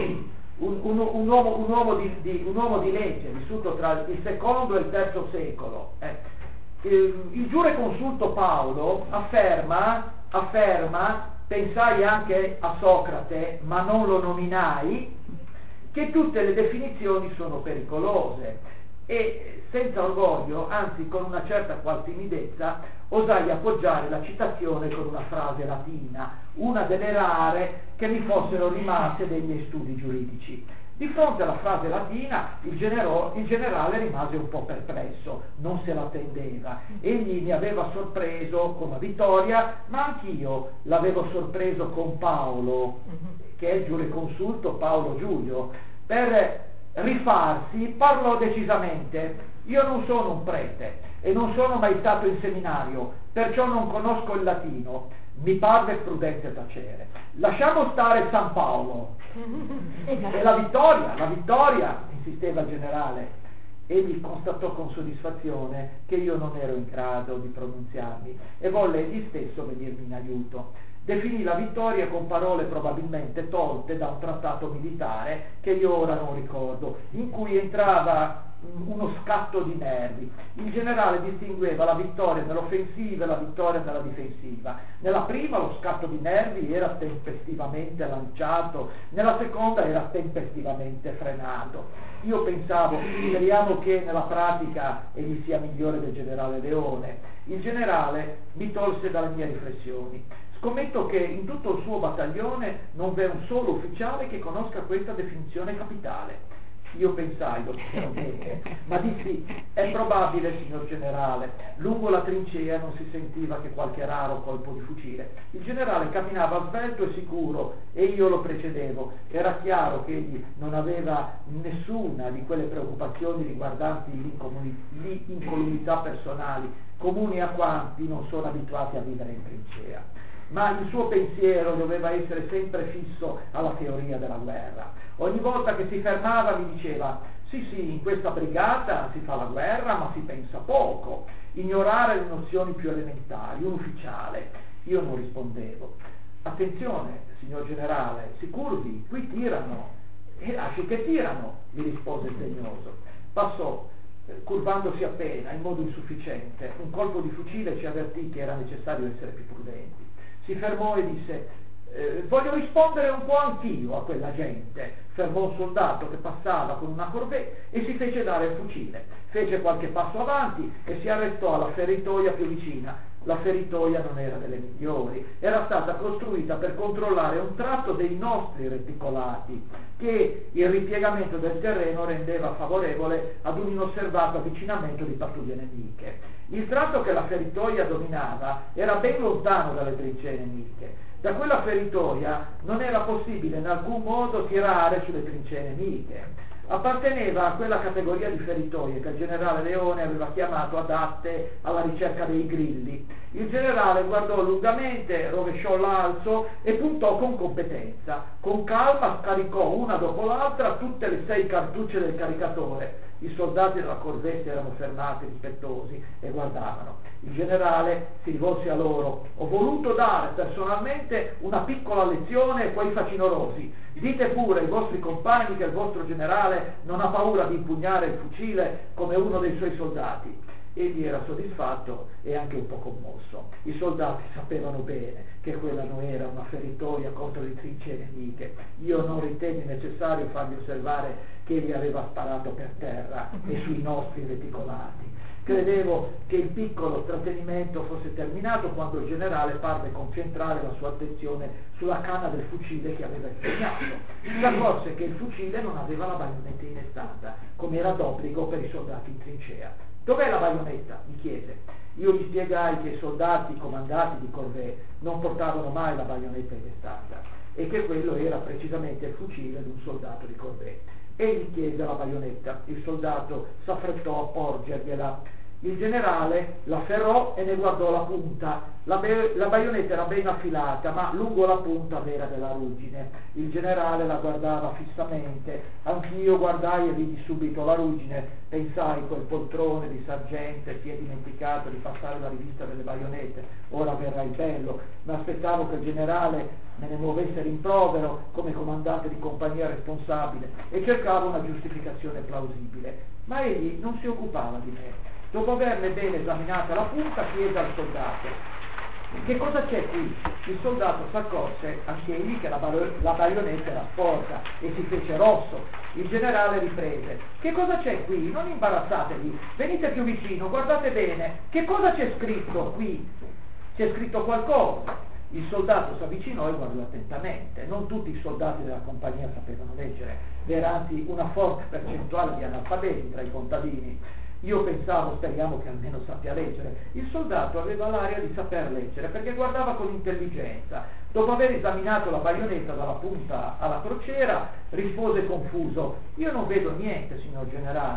un uomo di legge, vissuto tra il secondo e il terzo secolo. Il giureconsulto Paolo afferma, pensai anche a Socrate, ma non lo nominai, che tutte le definizioni sono pericolose, e senza orgoglio, anzi con una certa qual timidezza, osai appoggiare la citazione con una frase latina, una delle rare che mi fossero rimaste dei miei studi giuridici. Di fronte alla frase latina il generale rimase un po' perplesso, non se l'attendeva. Egli mi aveva sorpreso con la vittoria, ma anch'io l'avevo sorpreso con Paolo, che è il giureconsulto Paolo Giulio. Per rifarsi parlò decisamente: io non sono un prete, e non sono mai stato in seminario, perciò non conosco il latino. Mi parve prudente tacere. Lasciamo stare San Paolo. E la vittoria, insisteva il generale. Egli constatò con soddisfazione che io non ero in grado di pronunziarmi e volle egli stesso venirmi in aiuto. Definì la vittoria con parole probabilmente tolte da un trattato militare che io ora non ricordo, in cui entrava uno scatto di nervi. Il generale distingueva la vittoria nell'offensiva e la vittoria nella difensiva. Nella prima lo scatto di nervi era tempestivamente lanciato, nella seconda era tempestivamente frenato. Io pensavo, speriamo che nella pratica egli sia migliore del generale Leone. Il generale mi tolse dalle mie riflessioni. Scommetto che in tutto il suo battaglione non v'è un solo ufficiale che conosca questa definizione capitale. Io pensai, lo spero bene, ma dissi, è probabile, signor generale, lungo la trincea non si sentiva che qualche raro colpo di fucile. Il generale camminava svelto e sicuro e io lo precedevo. Era chiaro che egli non aveva nessuna di quelle preoccupazioni riguardanti l'incolumità personali, comuni a quanti non sono abituati a vivere in trincea. Ma il suo pensiero doveva essere sempre fisso alla teoria della guerra. Ogni volta che si fermava mi diceva, sì, in questa brigata si fa la guerra ma si pensa poco, ignorare le nozioni più elementari, un ufficiale. Io non rispondevo. Attenzione, signor generale, si curvi, qui tirano, e lasci che tirano, mi rispose sdegnoso. Passò, curvandosi appena, in modo insufficiente, un colpo di fucile ci avvertì che era necessario essere più prudenti. Si fermò e disse, voglio rispondere un po' anch'io a quella gente. Fermò un soldato che passava con una corvée e si fece dare il fucile. Fece qualche passo avanti e si arrestò alla feritoia più vicina. La feritoia non era delle migliori, era stata costruita per controllare un tratto dei nostri reticolati che il ripiegamento del terreno rendeva favorevole ad un inosservato avvicinamento di pattuglie nemiche. Il tratto che la feritoia dominava era ben lontano dalle trincee nemiche. Da quella feritoia non era possibile in alcun modo tirare sulle trincee nemiche. Apparteneva a quella categoria di feritoie che il generale Leone aveva chiamato adatte alla ricerca dei grilli. Il generale guardò lungamente, rovesciò l'alzo e puntò con competenza. Con calma scaricò una dopo l'altra tutte le 6 cartucce del caricatore. I soldati della corvée erano fermati rispettosi e guardavano. Il generale si rivolse a loro. Ho voluto dare personalmente una piccola lezione a quei facinorosi. Dite pure ai vostri compagni che il vostro generale non ha paura di impugnare il fucile come uno dei suoi soldati. Egli era soddisfatto e anche un po' commosso. I soldati sapevano bene che quella non era una feritoia contro le trincee nemiche. Io non ritenni necessario farvi osservare che egli aveva sparato per terra e sui nostri reticolati. Credevo che il piccolo trattenimento fosse terminato quando il generale parve concentrare la sua attenzione sulla canna del fucile che aveva impegnato. Si accorse che il fucile non aveva la baionetta innestata, come era d'obbligo per i soldati in trincea. Dov'è la baionetta? Mi chiese. Io gli spiegai che i soldati comandati di corvée non portavano mai la baionetta innestata e che quello era precisamente il fucile di un soldato di corvée. Egli chiese la baionetta, il soldato s'affrettò a porgergliela. Il generale l'afferrò e ne guardò la punta. La baionetta era ben affilata, ma lungo la punta vera della ruggine. Il generale la guardava fissamente. Anch'io guardai e vidi subito la ruggine. Pensai, quel poltrone di sergente si è dimenticato di passare la rivista delle baionette. Ora verrà il bello. Mi aspettavo che il generale me ne muovesse rimprovero come comandante di compagnia responsabile e cercavo una giustificazione plausibile. Ma egli non si occupava di me. Dopo averne bene esaminata la punta, chiese al soldato: che cosa c'è qui? Il soldato s'accorse anch'egli che la baionetta era sporca e si fece rosso. Il generale riprese: che cosa c'è qui? Non imbarazzatevi, venite più vicino, guardate bene, che cosa c'è scritto qui? C'è scritto qualcosa. Il soldato si avvicinò e guardò attentamente. Non tutti i soldati della compagnia sapevano leggere, v'era anzi una forte percentuale di analfabeti tra i contadini. Io pensavo, speriamo che almeno sappia leggere. Il soldato aveva l'aria di saper leggere perché guardava con intelligenza. Dopo aver esaminato la baionetta dalla punta alla crociera, rispose confuso: io non vedo niente, signor generale.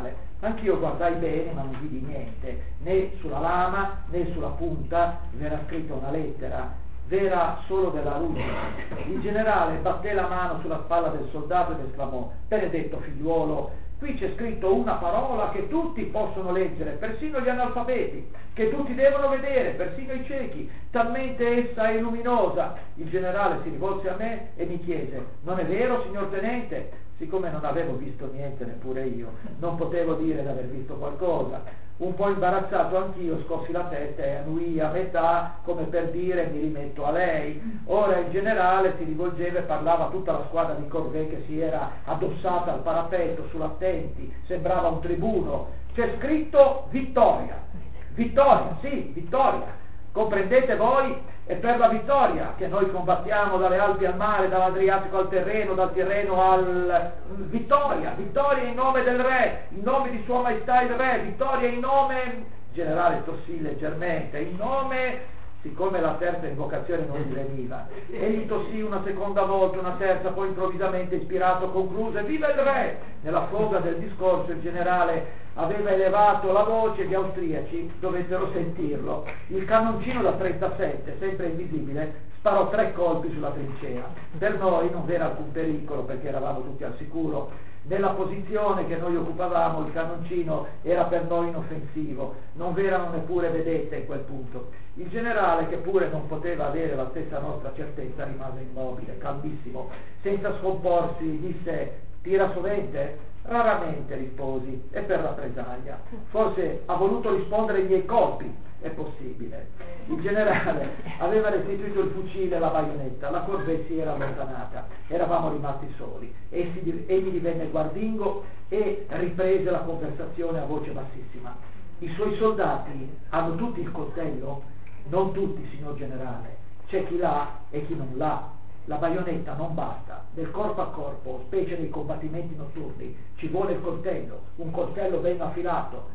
Anch'io guardai bene, ma non vidi niente, né sulla lama né sulla punta v'era scritta una lettera, v'era solo della luce. Il generale batté la mano sulla spalla del soldato ed esclamò: benedetto figliuolo, qui c'è scritto una parola che tutti possono leggere, persino gli analfabeti, che tutti devono vedere, persino i ciechi, talmente essa è luminosa. Il generale si rivolse a me e mi chiese: non è vero, signor tenente? Siccome non avevo visto niente neppure io, non potevo dire di aver visto qualcosa. Un po' imbarazzato anch'io scossi la testa e annuii a metà, come per dire: mi rimetto a lei. Ora il generale si rivolgeva e parlava a tutta la squadra di corvée che si era addossata al parapetto sull'attenti, sembrava un tribuno. C'è scritto vittoria, vittoria, sì, vittoria. Comprendete voi? È per la vittoria che noi combattiamo dalle Alpi al mare, dall'Adriatico al Tirreno, dal Tirreno al... Vittoria, vittoria in nome del re, in nome di Sua Maestà il Re, vittoria in nome... Il generale tossì leggermente, in nome... Siccome la terza invocazione non gli veniva, egli tossì una seconda volta, una terza, poi improvvisamente ispirato concluse: viva il re! Nella foga del discorso il generale aveva elevato la voce, gli austriaci dovettero sentirlo. Il cannoncino da 37, sempre invisibile, sparò 3 colpi sulla trincea. Per noi non v'era alcun pericolo perché eravamo tutti al sicuro. Nella posizione che noi occupavamo il cannoncino era per noi inoffensivo, non v'erano neppure vedette in quel punto. Il generale, che pure non poteva avere la stessa nostra certezza, rimase immobile, calmissimo, senza scomporsi, disse: tira sovente? Raramente, risposi, e per rappresaglia. Forse ha voluto rispondere ai miei colpi, è possibile. Il generale aveva restituito il fucile e la baionetta, la corvée si era allontanata, eravamo rimasti soli. Egli divenne guardingo e riprese la conversazione a voce bassissima. I suoi soldati hanno tutti il coltello? Non tutti, signor generale, c'è chi l'ha e chi non l'ha. La baionetta non basta, del corpo a corpo, specie nei combattimenti notturni, ci vuole il coltello, un coltello ben affilato,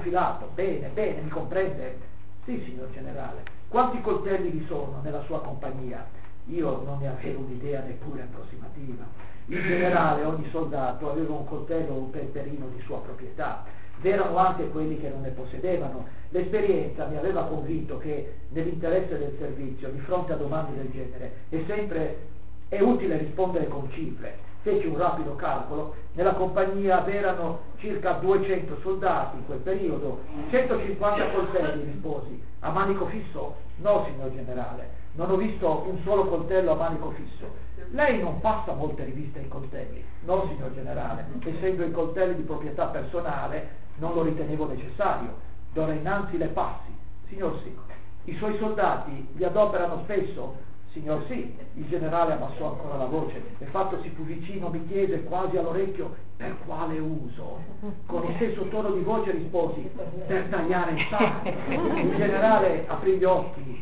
bene, mi comprende? Sì, signor generale. Quanti coltelli vi sono nella sua compagnia? Io non ne avevo un'idea neppure approssimativa. Il generale, ogni soldato, aveva un coltello o un temperino di sua proprietà. V'erano anche quelli che non ne possedevano. L'esperienza mi aveva convinto che nell'interesse del servizio, di fronte a domande del genere, è utile rispondere con cifre. Feci un rapido calcolo: nella compagnia v'erano circa 200 soldati in quel periodo. 150 coltelli, risposi. A manico fisso? No, signor generale, non ho visto un solo coltello a manico fisso. Lei non passa molte riviste ai coltelli? No, signor generale, essendo i coltelli di proprietà personale non lo ritenevo necessario. D'ora innanzi le passi? Signor sì. I suoi soldati li adoperano spesso? Signor sì. Il generale abbassò ancora la voce e fattosi più vicino mi chiese quasi all'orecchio: per quale uso? Con lo stesso tono di voce risposi: per tagliare il sale. Il generale aprì gli occhi,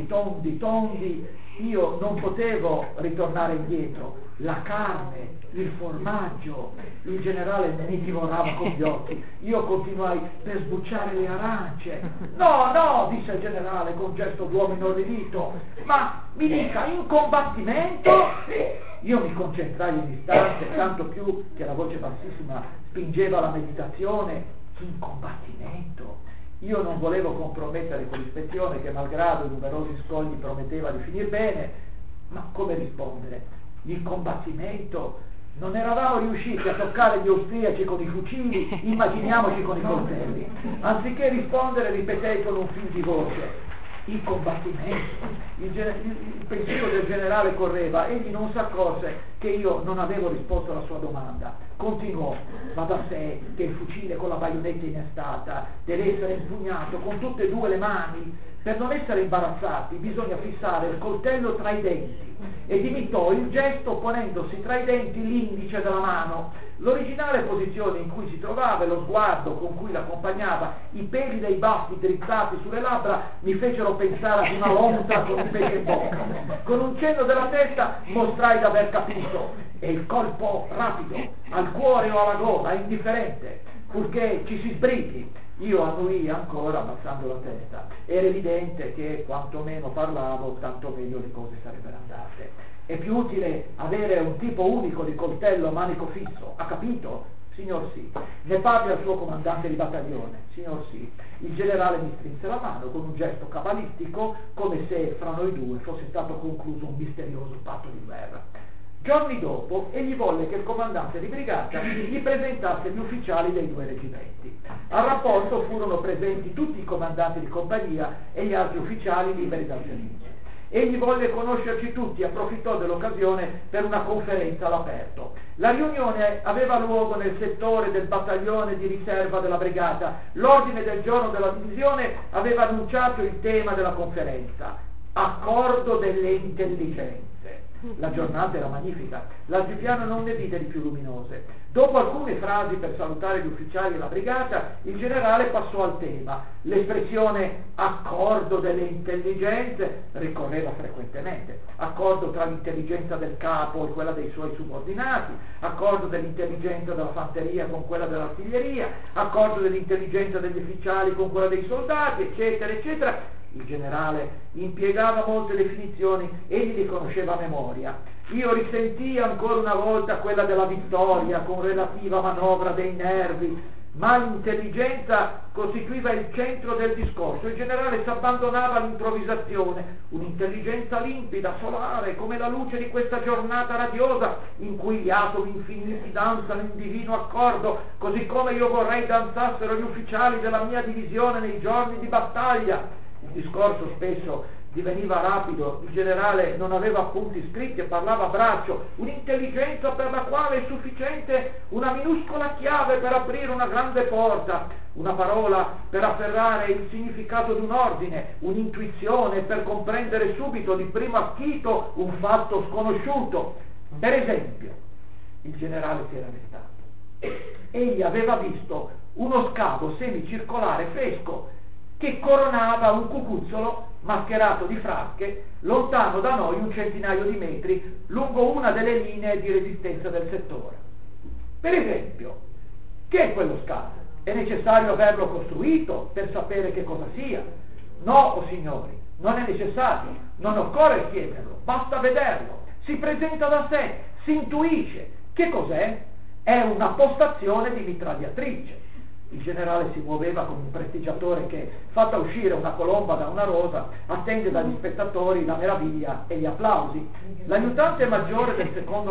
tondi. Io non potevo ritornare indietro. La carne, il formaggio. Il generale mi divorava con gli occhi. Io continuai: per sbucciare le arance. No, disse il generale con gesto d'uomo inorridito, ma mi dica, in combattimento? Io mi concentrai un istante, tanto più che la voce bassissima spingeva la meditazione. In combattimento? Io non volevo compromettere quell'ispezione che, malgrado i numerosi scogli, prometteva di finir bene, ma come rispondere? Il combattimento? Non eravamo riusciti a toccare gli austriaci con i fucili, immaginiamoci con i coltelli. Anziché rispondere, ripetei con un fil di voce: il combattimento. Il pensiero del generale correva, egli non s'accorse che io non avevo risposto alla sua domanda. Continuò: va da sé che il fucile con la baionetta innestata deve essere impugnato con tutte e 2 le mani. Per non essere imbarazzati bisogna fissare il coltello tra i denti, ed imitò il gesto ponendosi tra i denti l'indice della mano. L'originale posizione in cui si trovava e lo sguardo con cui l'accompagnava, i peli dei baffi drizzati sulle labbra, mi fecero pensare ad una lontra con un pesce in bocca. Con un cenno della testa mostrai d'aver capito, e il colpo rapido, al cuore o alla gola, indifferente, purché ci si sbrighi. Io annuii ancora abbassando la testa. Era evidente che quanto meno parlavo, tanto meglio le cose sarebbero andate. È più utile avere un tipo unico di coltello a manico fisso, ha capito? Signor sì. Ne parli al suo comandante di battaglione? Signor sì. Il generale mi strinse la mano con un gesto cabalistico, come se fra noi due fosse stato concluso un misterioso patto di guerra. Giorni dopo egli volle che il comandante di brigata gli presentasse gli ufficiali dei due reggimenti. Al rapporto furono presenti tutti i comandanti di compagnia e gli altri ufficiali liberi dal servizio. Egli volle conoscerci tutti e approfittò dell'occasione per una conferenza all'aperto. La riunione aveva luogo nel settore del battaglione di riserva della brigata. L'ordine del giorno della divisione aveva annunciato il tema della conferenza: accordo delle intelligenze. La giornata era magnifica, l'altipiano non ne vide di più luminose. Dopo alcune frasi per salutare gli ufficiali della brigata, il generale passò al tema. L'espressione accordo delle intelligenze ricorreva frequentemente: accordo tra l'intelligenza del capo e quella dei suoi subordinati, accordo dell'intelligenza della fanteria con quella dell'artiglieria, accordo dell'intelligenza degli ufficiali con quella dei soldati, eccetera, eccetera. Il generale impiegava molte definizioni, egli li conosceva a memoria. Io risentii ancora una volta quella della vittoria con relativa manovra dei nervi, ma l'intelligenza costituiva il centro del discorso. Il generale si abbandonava all'improvvisazione, un'intelligenza limpida, solare, come la luce di questa giornata radiosa in cui gli atomi infiniti danzano in divino accordo, così come io vorrei danzassero gli ufficiali della mia divisione nei giorni di battaglia. Il discorso spesso diveniva rapido, il generale non aveva appunti scritti e parlava a braccio, un'intelligenza per la quale è sufficiente una minuscola chiave per aprire una grande porta, una parola per afferrare il significato di un ordine, un'intuizione per comprendere subito di primo acchito un fatto sconosciuto. Per esempio, il generale si era restato. Egli aveva visto uno scavo semicircolare fresco che coronava un cucuzzolo mascherato di frasche lontano da noi un centinaio di metri lungo una delle linee di resistenza del settore. Per esempio, che è quello scavo? È necessario averlo costruito per sapere che cosa sia? No, o signori, non è necessario, non occorre chiederlo, basta vederlo, si presenta da sé, si intuisce. Che cos'è? È una postazione di mitragliatrice. Il generale si muoveva come un prestigiatore che, fatta uscire una colomba da una rosa, attende dagli spettatori la meraviglia e gli applausi. L'aiutante maggiore del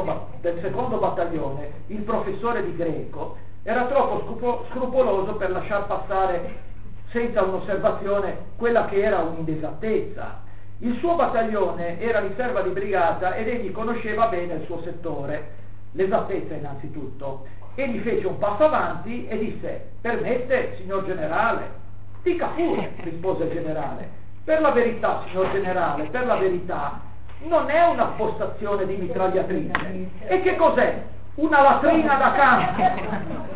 secondo battaglione, il professore di greco, era troppo scrupoloso per lasciar passare senza un'osservazione quella che era un'inesattezza. Il suo battaglione era riserva di brigata ed egli conosceva bene il suo settore, l'esattezza innanzitutto. Egli fece un passo avanti e disse: permette, signor generale? Dica pure, rispose il generale. Per la verità, signor generale, per la verità, non è una postazione di mitragliatrice. E che cos'è? Una latrina da campo.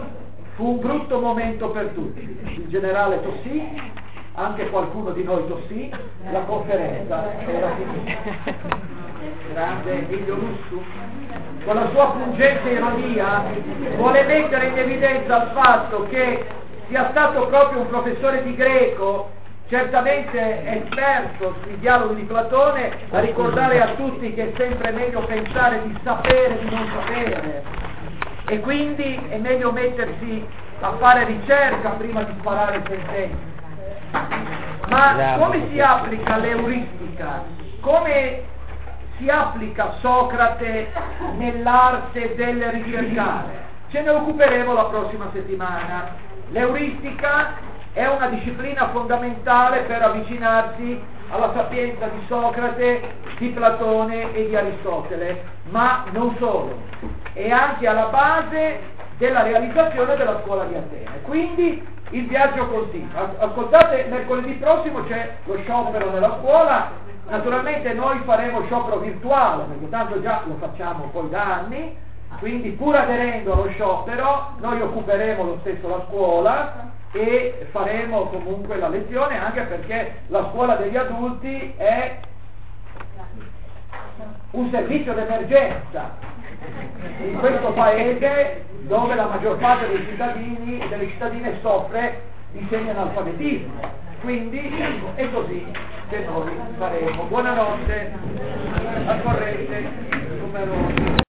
Fu un brutto momento per tutti. Il generale tossì, anche qualcuno di noi tossì, la conferenza era finita. Grande Emilio Lussu, con la sua pungente ironia, vuole mettere in evidenza il fatto che sia stato proprio un professore di greco, certamente esperto sui dialoghi di Platone, a ricordare a tutti che è sempre meglio pensare di sapere di non sapere, e quindi è meglio mettersi a fare ricerca prima di sparare sentenze. Ma come si applica l'euristica? Come si applica Socrate nell'arte del ricercare? Ce ne occuperemo la prossima settimana. L'euristica è una disciplina fondamentale per avvicinarsi alla sapienza di Socrate, di Platone e di Aristotele, ma non solo, è anche alla base della realizzazione della scuola di Atene. Quindi il viaggio continua. Ascoltate, mercoledì prossimo c'è lo sciopero nella scuola. Naturalmente noi faremo sciopero virtuale, perché tanto già lo facciamo poi da anni, quindi pur aderendo allo sciopero noi occuperemo lo stesso la scuola e faremo comunque la lezione, anche perché la scuola degli adulti è un servizio d'emergenza in questo paese dove la maggior parte dei cittadini e delle cittadine soffre di semi-analfabetismo. Quindi è così che noi faremo. Buonanotte, al corrente, numero